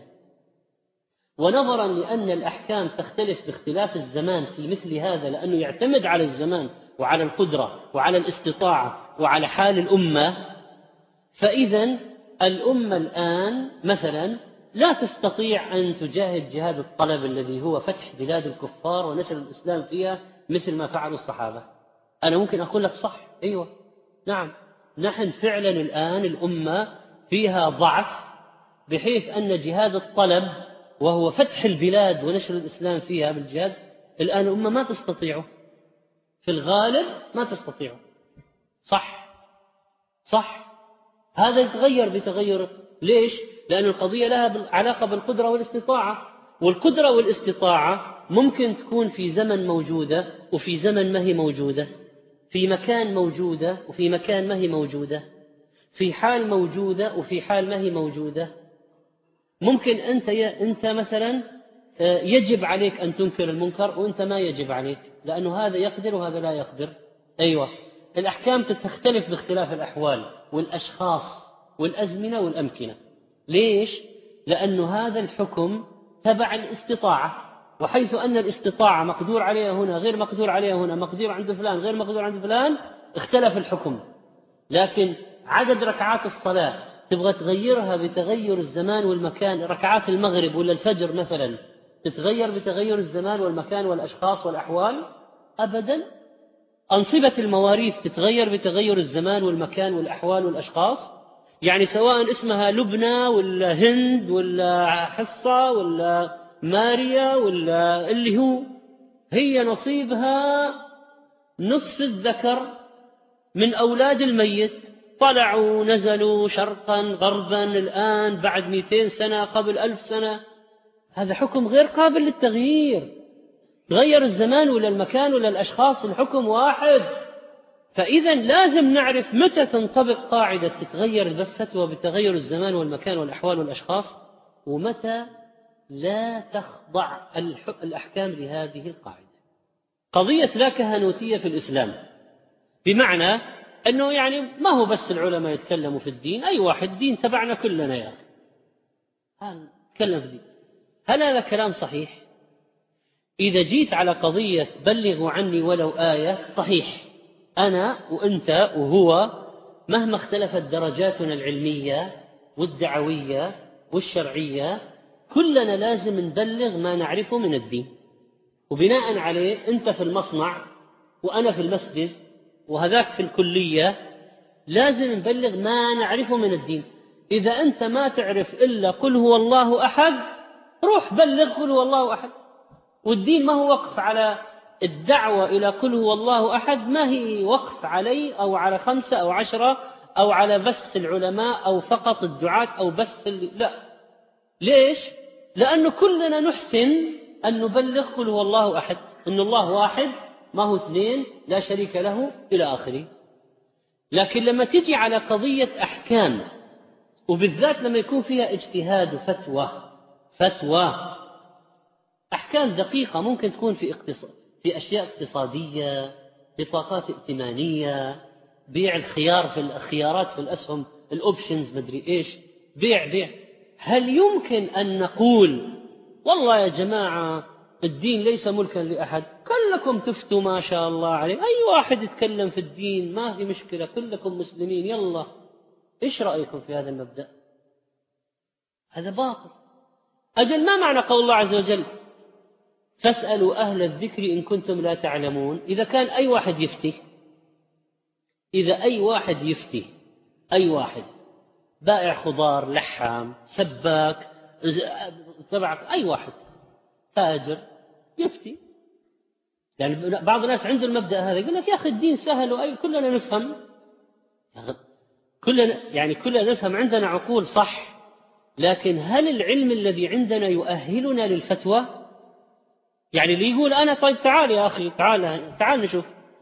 ونظرا لأن الأحكام تختلف باختلاف الزمان في مثل هذا، لأنه يعتمد على الزمان وعلى القدرة وعلى الاستطاعة وعلى حال الأمة، فإذا الأمة الآن مثلا لا تستطيع أن تجاهد جهاد الطلب الذي هو فتح بلاد الكفار ونشر الإسلام فيها مثل ما فعلوا الصحابة. أنا ممكن أقول لك صح، أيوة، نعم، نحن فعلا الآن الأمة فيها ضعف، بحيث أن جهاد الطلب وهو فتح البلاد ونشر الإسلام فيها بالجهاد الآن الأمة ما تستطيعه، في الغالب ما تستطيعه. صح صح هذا يتغير بتغير. ليش؟ لأن القضية لها علاقة بالقدرة والاستطاعة، والقدرة والاستطاعة ممكن تكون في زمن موجودة وفي زمن ما هي موجودة، في مكان موجودة وفي مكان ما هي موجودة، في حال موجودة وفي حال ما هي موجودة. ممكن أنت أنت مثلا يجب عليك أن تنكر المنكر وأنت ما يجب عليك، لأنه هذا يقدر وهذا لا يقدر. أيوة، الأحكام تختلف باختلاف الأحوال والأشخاص والأزمنة والأمكنة. ليش؟ لأنه هذا الحكم تبع الاستطاعة، وحيث أن الاستطاعة مقدور عليها هنا غير مقدور عليها هنا، مقدور عند فلان غير مقدور عند فلان، اختلف الحكم. لكن عدد ركعات الصلاة تبغى تغيرها بتغير الزمان والمكان، ركعات المغرب ولا الفجر مثلا تتغير بتغير الزمان والمكان والأشخاص والأحوال؟ أبدا. أنصبة المواريث تتغير بتغير الزمان والمكان والأحوال والأشخاص، يعني سواء اسمها لبنى ولا هند ولا حصة ولا ماريا ولا اللي هو، هي نصيبها نصف الذكر من أولاد الميت، طلعوا نزلوا شرقا غربا الآن بعد مئتين سنة قبل ألف سنة. هذا حكم غير قابل للتغيير، تغير الزمان ولا المكان ولا الأشخاص، الحكم واحد. فإذا لازم نعرف متى تنطبق قاعدة تتغير الفتوى بتغير الزمان والمكان والأحوال والأشخاص، ومتى لا تخضع الأحكام لهذه القاعدة. قضية لا كهنوتية في الإسلام، بمعنى أنه يعني ما هو بس العلماء يتكلموا في الدين، أي واحد دين تبعنا كلنا يا أخي نتكلم في الدين. هل هذا كلام صحيح؟ إذا جيت على قضية بلغوا عني ولو آية، صحيح، أنا وأنت وهو مهما اختلفت درجاتنا العلمية والدعوية والشرعية كلنا لازم نبلغ ما نعرفه من الدين، وبناء عليه أنت في المصنع وأنا في المسجد وهذاك في الكلية، لازم نبلغ ما نعرفه من الدين. إذا أنت ما تعرف إلا قل هو الله أحد، روح بلغ قل هو الله أحد. والدين ما هو وقف على الدعوة إلى قل هو الله أحد، ما هي وقف علي أو على خمسة أو عشرة أو على بس العلماء أو فقط الدعاة أو بس اللي لا. ليش؟ لأنه كلنا نحسن أن نبلغ قل هو الله أحد، إن الله واحد ما هو اثنين لا شريك له إلى آخره. لكن لما تجي على قضية أحكام، وبالذات لما يكون فيها اجتهاد وفتوى فتوى أحكام دقيقة، ممكن تكون في اقتصاد، في أشياء اقتصادية، بطاقات ائتمانية، بيع الخيار في الخيارات في الأسهم، الأوبشنز مدري إيش، بيع بيع هل يمكن أن نقول والله يا جماعة الدين ليس ملكا لأحد، كلكم تفتوا ما شاء الله عليه، أي واحد يتكلم في الدين ما في مشكلة، كلكم مسلمين يلا؟ إيش رأيكم في هذا المبدأ؟ هذا باطل. أجل ما معنى قول الله عز وجل فاسألوا أهل الذكر إن كنتم لا تعلمون؟ إذا كان أي واحد يفتي، إذا أي واحد يفتي، أي واحد بائع خضار، لحام، سباك، تبع أي واحد تاجر يفتي، يعني بعض الناس عنده المبدأ هذا، يقول لك يا أخي الدين سهل وأي كلنا نفهم، كلنا يعني كلنا نفهم، عندنا عقول صح، لكن هل العلم الذي عندنا يؤهلنا للفتوى؟ يعني اللي يقول أنا طيب تعال يا أخي تعال تعال نشوف.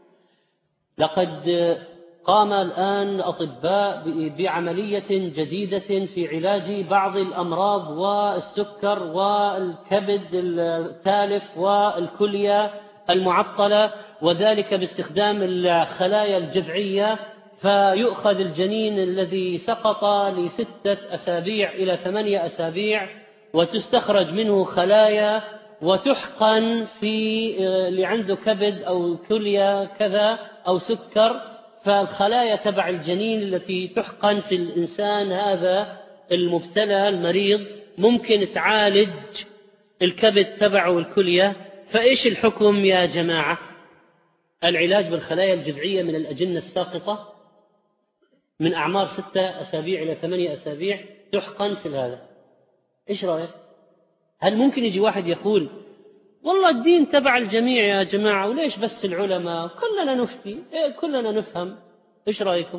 لقد قام الآن أطباء بعملية جديدة في علاج بعض الأمراض والسكر والكبد التالف والكلية المعطلة، وذلك باستخدام الخلايا الجذعية، فيؤخذ الجنين الذي سقط لستة أسابيع إلى ثمانية أسابيع وتستخرج منه خلايا وتحقن في اللي عنده كبد أو كلية كذا أو سكر، فالخلايا تبع الجنين التي تحقن في الإنسان هذا المبتلى المريض ممكن تعالج الكبد تبعه والكلية. فإيش الحكم يا جماعة؟ العلاج بالخلايا الجذعية من الأجنة الساقطة من أعمار ستة أسابيع إلى ثمانية أسابيع تحقن في هذا. إيش رأيك؟ هل ممكن يجي واحد يقول والله الدين تبع الجميع يا جماعة وليش بس العلماء، كلنا نفتي، إيه كلنا نفهم، إيش رأيكم؟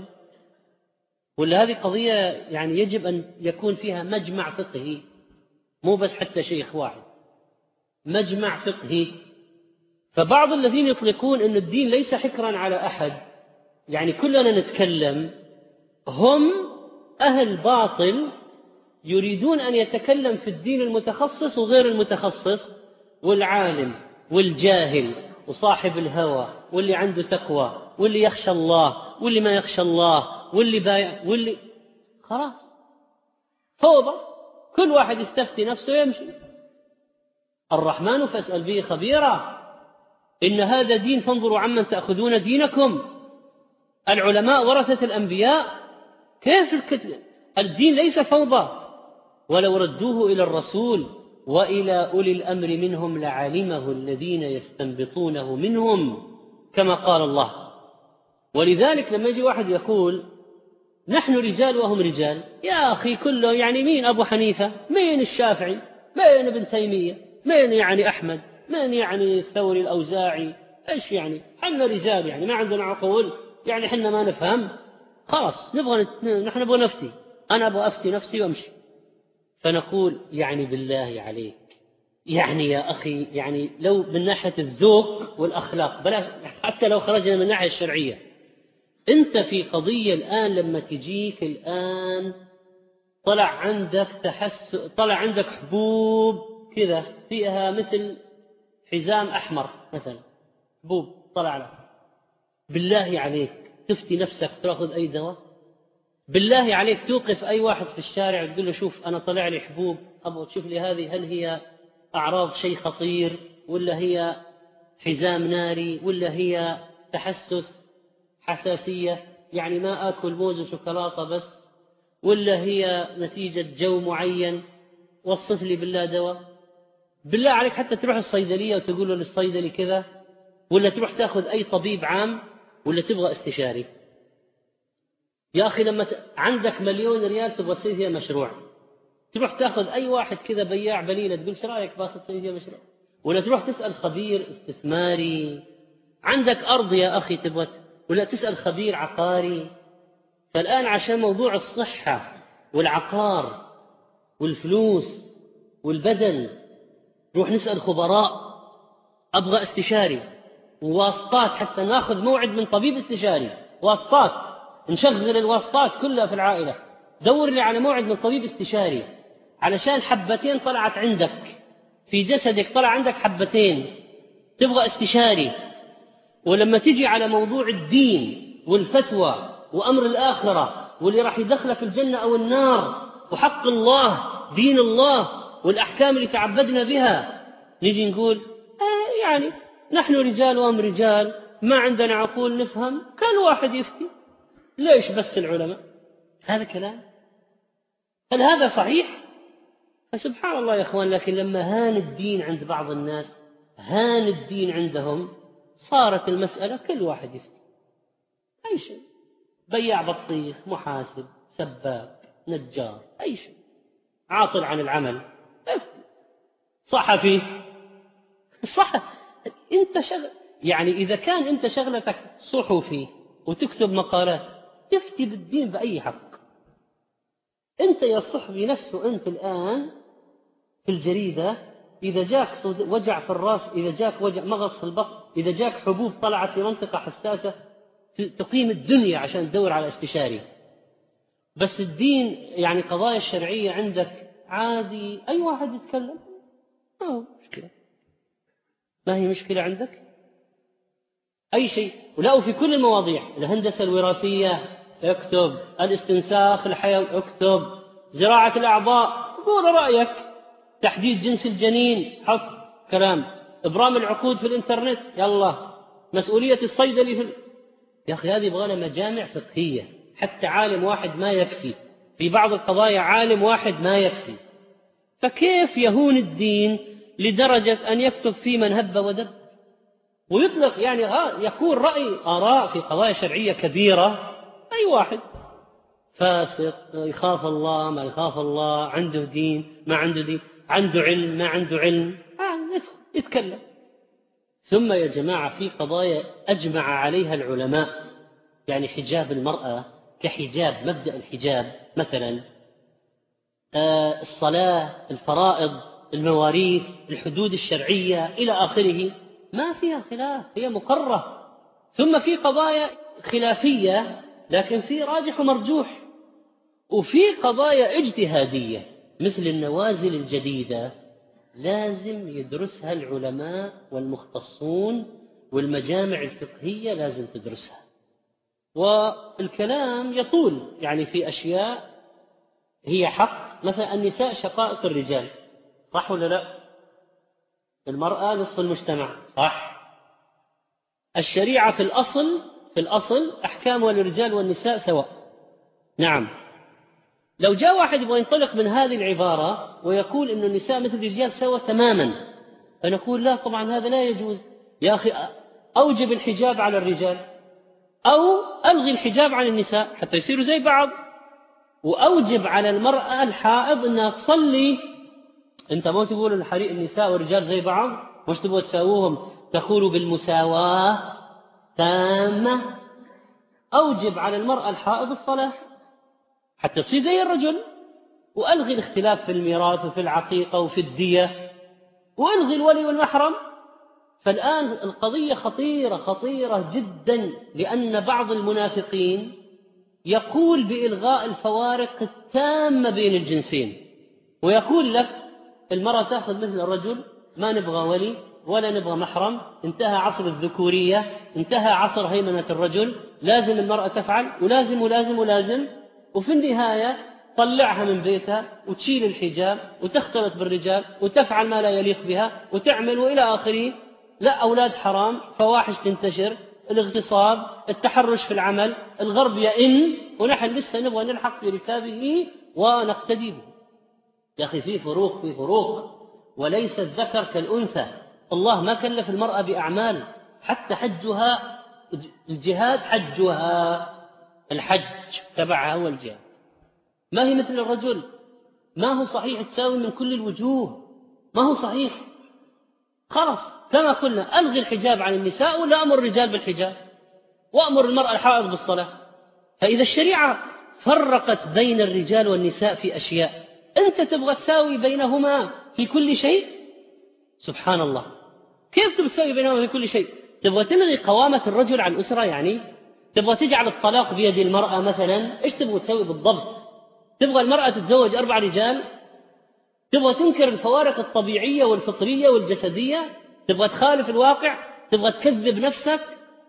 ولا هذه قضية يعني يجب أن يكون فيها مجمع فقهي، مو بس حتى شيخ واحد، مجمع فقهي. فبعض الذين يطلقون أن الدين ليس حكرا على أحد، يعني كلنا نتكلم، هم أهل باطل يريدون أن يتكلم في الدين المتخصص وغير المتخصص، والعالم والجاهل وصاحب الهوى واللي عنده تقوى واللي يخشى الله واللي ما يخشى الله واللي بايع واللي خلاص فوضى، كل واحد يستفتي نفسه ويمشي. الرحمن فاسأل به خبيرا، إن هذا دين فانظروا عمن تأخذون دينكم. العلماء ورثة الأنبياء، كيف الكتل؟ الدين ليس فوضى، ولو ردوه إلى الرسول وإلى أولي الأمر منهم لعلمه الذين يستنبطونه منهم كما قال الله. ولذلك لما يجي واحد يقول نحن رجال وهم رجال، يا أخي كله يعني مين أبو حنيفة، مين الشافعي، مين ابن تيمية، مين يعني أحمد، مين يعني الثوري الأوزاعي، إيش يعني؟ حنا رجال يعني ما عندنا عقول، يعني حنا ما نفهم، خلاص نبغى نحن نبغى نفتي، أنا أبغى أفتي نفسي وأمشي. فنقول يعني بالله عليك، يعني يا أخي، يعني لو من ناحية الذوق والأخلاق بلاش، حتى لو خرجنا من الناحية الشرعية، أنت في قضية الآن لما تجيك الآن طلع عندك تحس، طلع عندك حبوب كذا فيها مثل حزام أحمر مثلا، حبوب طلع لك، بالله عليك تفتي نفسك تأخذ أي دواء؟ بالله عليك توقف أي واحد في الشارع وتقول له شوف أنا طلع لي حبوب، أبغى تشوف لي هذه هل هي أعراض شيء خطير ولا هي حزام ناري ولا هي تحسس حساسية، يعني ما أكل موز وشوكولاتة بس، ولا هي نتيجة جو معين، وصف لي بالله دواء. بالله عليك حتى تروح الصيدلية وتقول له للصيدلي كذا ولا تروح تأخذ أي طبيب عام ولا تبغى استشاري؟ يا أخي لما ت... عندك مليون ريال تبغى تسوي فيها مشروع، تروح تأخذ أي واحد كذا بياع بليلة تقول شو رأيك باخذ تسوي فيها مشروع؟ ولا تروح تسأل خبير استثماري؟ عندك أرض يا أخي تبغى، ولا تسأل خبير عقاري؟ فالآن عشان موضوع الصحة والعقار والفلوس والبدن نروح نسأل خبراء، أبغى استشاري وواسطات حتى ناخذ موعد من طبيب استشاري، واسطات نشغل الواسطات كلها في العائلة، دور لي على موعد من طبيب استشاري علشان حبتين طلعت عندك في جسدك، طلع عندك حبتين تبغى استشاري. ولما تجي على موضوع الدين والفتوى وأمر الآخرة واللي راح يدخلك الجنة أو النار وحق الله دين الله والأحكام اللي تعبدنا بها، نجي نقول آه يعني نحن رجال وهم رجال ما عندنا عقول نفهم، كل واحد يفتي، ليش بس العلماء؟ هذا كلام؟ هل هذا صحيح؟ فسبحان الله يا أخوان، لكن لما هان الدين عند بعض الناس، هان الدين عندهم، صارت المسألة كل واحد يفتي أي شيء، بياع بطيخ، محاسب، سباك، نجار، أي شيء، عاطل عن العمل افتي، صحفي صح. انت شغل يعني إذا كان انت شغلتك صحفي وتكتب مقالات تفتي بالدين بأي حق؟ انت يا الصحفي نفسه انت الآن في الجريدة إذا جاك وجع في الرأس، إذا جاك وجع مغص في البطن، إذا جاك حبوب طلعت في منطقة حساسة، تقيم الدنيا عشان تدور على استشاري. بس الدين يعني قضايا الشرعية عندك عادي أي واحد يتكلم، ما هو مشكلة، ما هي مشكلة عندك أي شيء. ولا في كل المواضيع، الهندسة الوراثية اكتب، الاستنساخ الحيوي اكتب، زراعة الأعضاء قول رأيك، تحديد جنس الجنين حط كلام، إبرام العقود في الإنترنت يلا، مسؤولية الصيدلي في ال... يا أخي هذه يبغى لها مجامع فقهية، حتى عالم واحد ما يكفي في بعض القضايا، عالم واحد ما يكفي. فكيف يهون الدين لدرجة أن يكتب في من هب ودب ويطلق يعني ها يكون رأي آراء في قضايا شرعية كبيرة، أي واحد فاسق يخاف الله ما يخاف الله، عنده دين ما عنده دين، عنده علم ما عنده علم، آه يتكلم. ثم يا جماعة في قضايا أجمع عليها العلماء، يعني حجاب المرأة كحجاب، مبدأ الحجاب مثلا، آه الصلاة، الفرائض، المواريث، الحدود الشرعية إلى آخره، ما فيها خلاف، هي مقررة. ثم في قضايا خلافية لكن في راجح ومرجوح، وفي قضايا اجتهادية مثل النوازل الجديدة لازم يدرسها العلماء والمختصون، والمجامع الفقهية لازم تدرسها. والكلام يطول يعني في أشياء هي حق، مثلا النساء شقائق الرجال، صح ولا لا؟ المرأة نصف المجتمع، صح. الشريعة في الأصل في الأصل أحكامها للرجال والنساء سواء، نعم. لو جاء واحد يبغى ينطلق من هذه العبارة ويقول إن النساء مثل الرجال سوا تماما، فنقول لا طبعا هذا لا يجوز. يا أخي أوجب الحجاب على الرجال أو ألغي الحجاب عن النساء حتى يصيروا زي بعض، وأوجب على المرأة الحائض أنها تصلي. أنت ما تقول الحريق النساء والرجال زي بعض، مش تبغى تساووهم، تقولوا بالمساواة تامة. أوجب على المرأة الحائض الصلاة حتى تصير زي الرجل، وألغي الاختلاف في الميراث وفي العقيقة وفي الدية، وألغي الولي والمحرم. فالآن القضية خطيرة خطيرة جدا، لأن بعض المنافقين يقول بإلغاء الفوارق التامة بين الجنسين، ويقول لك المرأة تأخذ مثل الرجل، ما نبغى ولي ولا نبغى محرم، انتهى عصر الذكورية، انتهى عصر هيمنة الرجل، لازم المرأة تفعل ولازم ولازم ولازم. وفي النهاية طلعها من بيتها وتشيل الحجاب وتختلط بالرجال وتفعل ما لا يليق بها وتعمل وإلى آخره. لا، أولاد حرام، فواحش تنتشر، الاغتصاب، التحرش في العمل، الغرب يئن، ونحن لسه نبغى نلحق في ركابه ونقتدي به. يا أخي في فروق في فروق وليس الذكر كالأنثى. الله ما كلف المرأة بأعمال، حتى حجها الجهاد، حجها الحج تبعها هو الجهاد. ما هي مثل الرجل، ما هو صحيح تساوي من كل الوجوه، ما هو صحيح. خلاص كما قلنا ألغي الحجاب عن النساء ولا أمر الرجال بالحجاب، وأمر المرأة الحائض بالصلاة. فإذا الشريعة فرقت بين الرجال والنساء في أشياء، أنت تبغى تساوي بينهما في كل شيء؟ سبحان الله، كيف تبغى تساوي بينهما في كل شيء؟ تبغى تلغي قوامة الرجل عن الأسرة؟ يعني تبغى تجعل الطلاق بيد المرأة مثلا؟ إيش تبغى تسوي بالضبط؟ تبغى المرأة تتزوج أربع رجال؟ تبغى تنكر الفوارق الطبيعية والفطرية والجسدية؟ تبغى تخالف الواقع؟ تبغى تكذب نفسك؟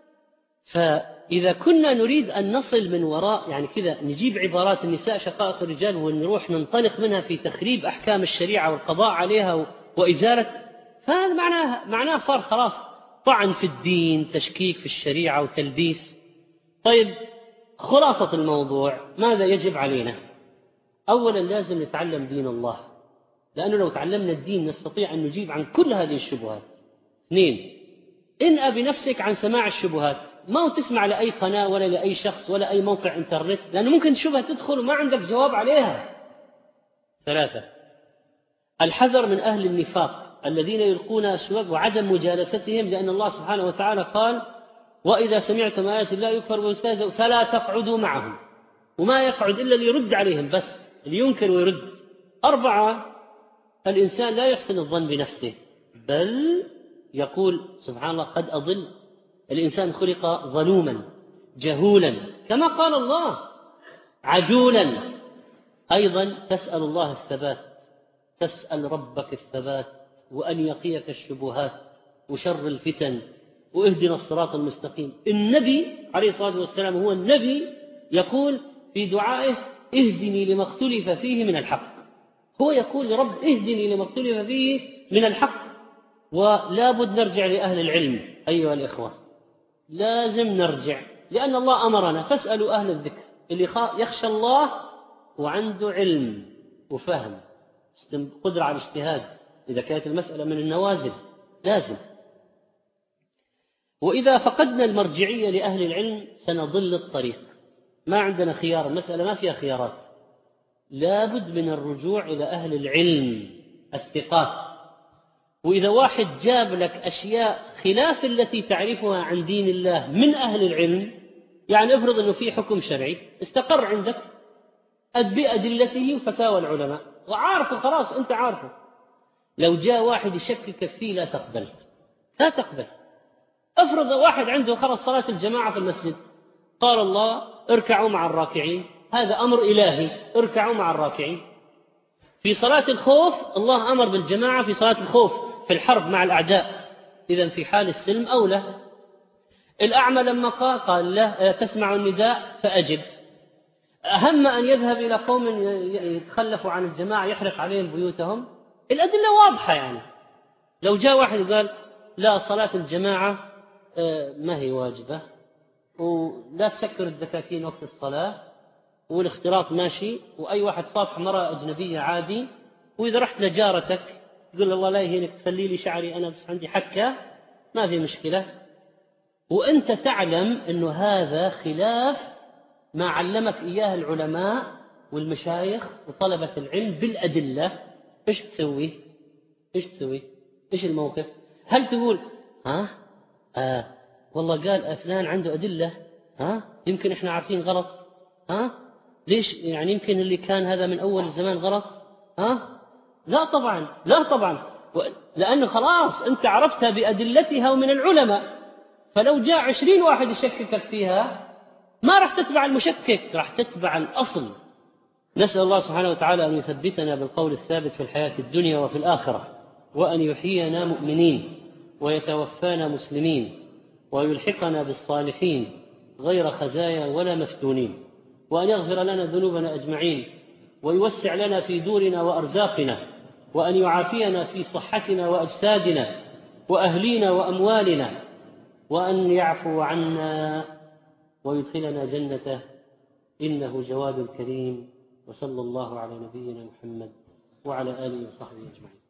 فإذا كنا نريد أن نصل من وراء يعني كذا نجيب عبارات النساء شقائق الرجال ونروح ننطلق منها في تخريب أحكام الشريعة والقضاء عليها وإزالة، فهذا معناه معناه صار خلاص طعن في الدين، تشكيك في الشريعة وتلبيس. طيب خلاصة الموضوع ماذا يجب علينا؟ أولا لازم نتعلم دين الله، لأنه لو تعلمنا الدين نستطيع أن نجيب عن كل هذه الشبهات. اثنين، انأ بنفسك عن سماع الشبهات، ما هو تسمع لأي قناة ولا لأي شخص ولا أي موقع انترنت، لأنه ممكن شبهة تدخل وما عندك جواب عليها. ثلاثة، الحذر من أهل النفاق الذين يلقون الشبهات وعدم مجالستهم، لأن الله سبحانه وتعالى قال: وإذا سمعتم آيات الله يكفر ويستهزأ فلا تقعدوا معهم. وما يقعد إلا ليرد عليهم بس، لينكر ويرد. أربعة، الإنسان لا يحسن الظن بنفسه، بل يقول سبحان الله قد أضل. الإنسان خلق ظلوما جهولا كما قال الله، عجولا. أيضا تسأل الله الثبات، تسأل ربك الثبات وأن يقيك الشبهات وشر الفتن واهدنا الصراط المستقيم. النبي عليه الصلاة والسلام هو النبي يقول في دعائه: اهدني لما اختلف فيه من الحق. هو يقول لرب: اهدني لما اختلف فيه من الحق. ولا بد نرجع لأهل العلم أيها الإخوة، لازم نرجع، لأن الله أمرنا: فاسألوا أهل الذكر. اللي يخشى الله وعنده علم وفهم قدرة على الاجتهاد إذا كانت المسألة من النوازل لازم. وإذا فقدنا المرجعية لأهل العلم سنضل الطريق، ما عندنا خيار، المسألة ما فيها خيارات. لابد من الرجوع إلى أهل العلم الثقات. وإذا واحد جاب لك أشياء خلاف التي تعرفها عن دين الله من أهل العلم، يعني افرض أنه في حكم شرعي استقر عندك بأدلته وفتاوى العلماء وعارفه خلاص أنت عارفه، لو جاء واحد يشكك فيه لا تقبل، لا تقبل. افرض واحد عنده خلاص صلاة الجماعة في المسجد، قال الله: اركعوا مع الراكعين، هذا أمر إلهي، اركعوا مع الراكعين. في صلاة الخوف الله أمر بالجماعة في صلاة الخوف في الحرب مع الأعداء، إذن في حال السلم أولى. الأعمى لما قال قال له: تسمع النداء فأجب. أهم أن يذهب إلى قوم يتخلفوا عن الجماعة يحرق عليهم بيوتهم. الأدلة واضحة. يعني لو جاء واحد وقال: لا، صلاة الجماعة ما هي واجبة، ولا تسكر الدكاكين وقت الصلاة، والاختلاط ماشي، وأي واحد صافح مرأة أجنبية عادي، وإذا رحت لجارتك تقول: الله لا يهينك تخلي لي شعري أنا بس عندي حكة، ما في مشكلة، وأنت تعلم أنه هذا خلاف ما علمك إياه العلماء والمشايخ وطلبة العلم بالأدلة. إيش تسوي؟ إيش تسوي؟ إيش الموقف؟ هل تقول: ها آه والله قال فلان عنده أدلة، ها يمكن إحنا عارفين غلط، ها ليش يعني يمكن اللي كان هذا من أول الزمان غلط؟ ها لا طبعا، لا طبعا، لأنه خلاص أنت عرفتها بأدلتها ومن العلماء. فلو جاء عشرين واحد يشككك فيها ما راح تتبع المشكك، راح تتبع الأصل. نسأل الله سبحانه وتعالى أن يثبتنا بالقول الثابت في الحياة الدنيا وفي الآخرة، وأن يحيينا مؤمنين ويتوفانا مسلمين، ويلحقنا بالصالحين غير خزايا ولا مفتونين، وأن يغفر لنا ذنوبنا أجمعين، ويوسع لنا في دورنا وأرزاقنا، وأن يعافينا في صحتنا وأجسادنا وأهلينا وأموالنا، وأن يعفو عنا ويدخلنا جنته، إنه جواد كريم. وصلى الله على نبينا محمد وعلى آله وصحبه أجمعين.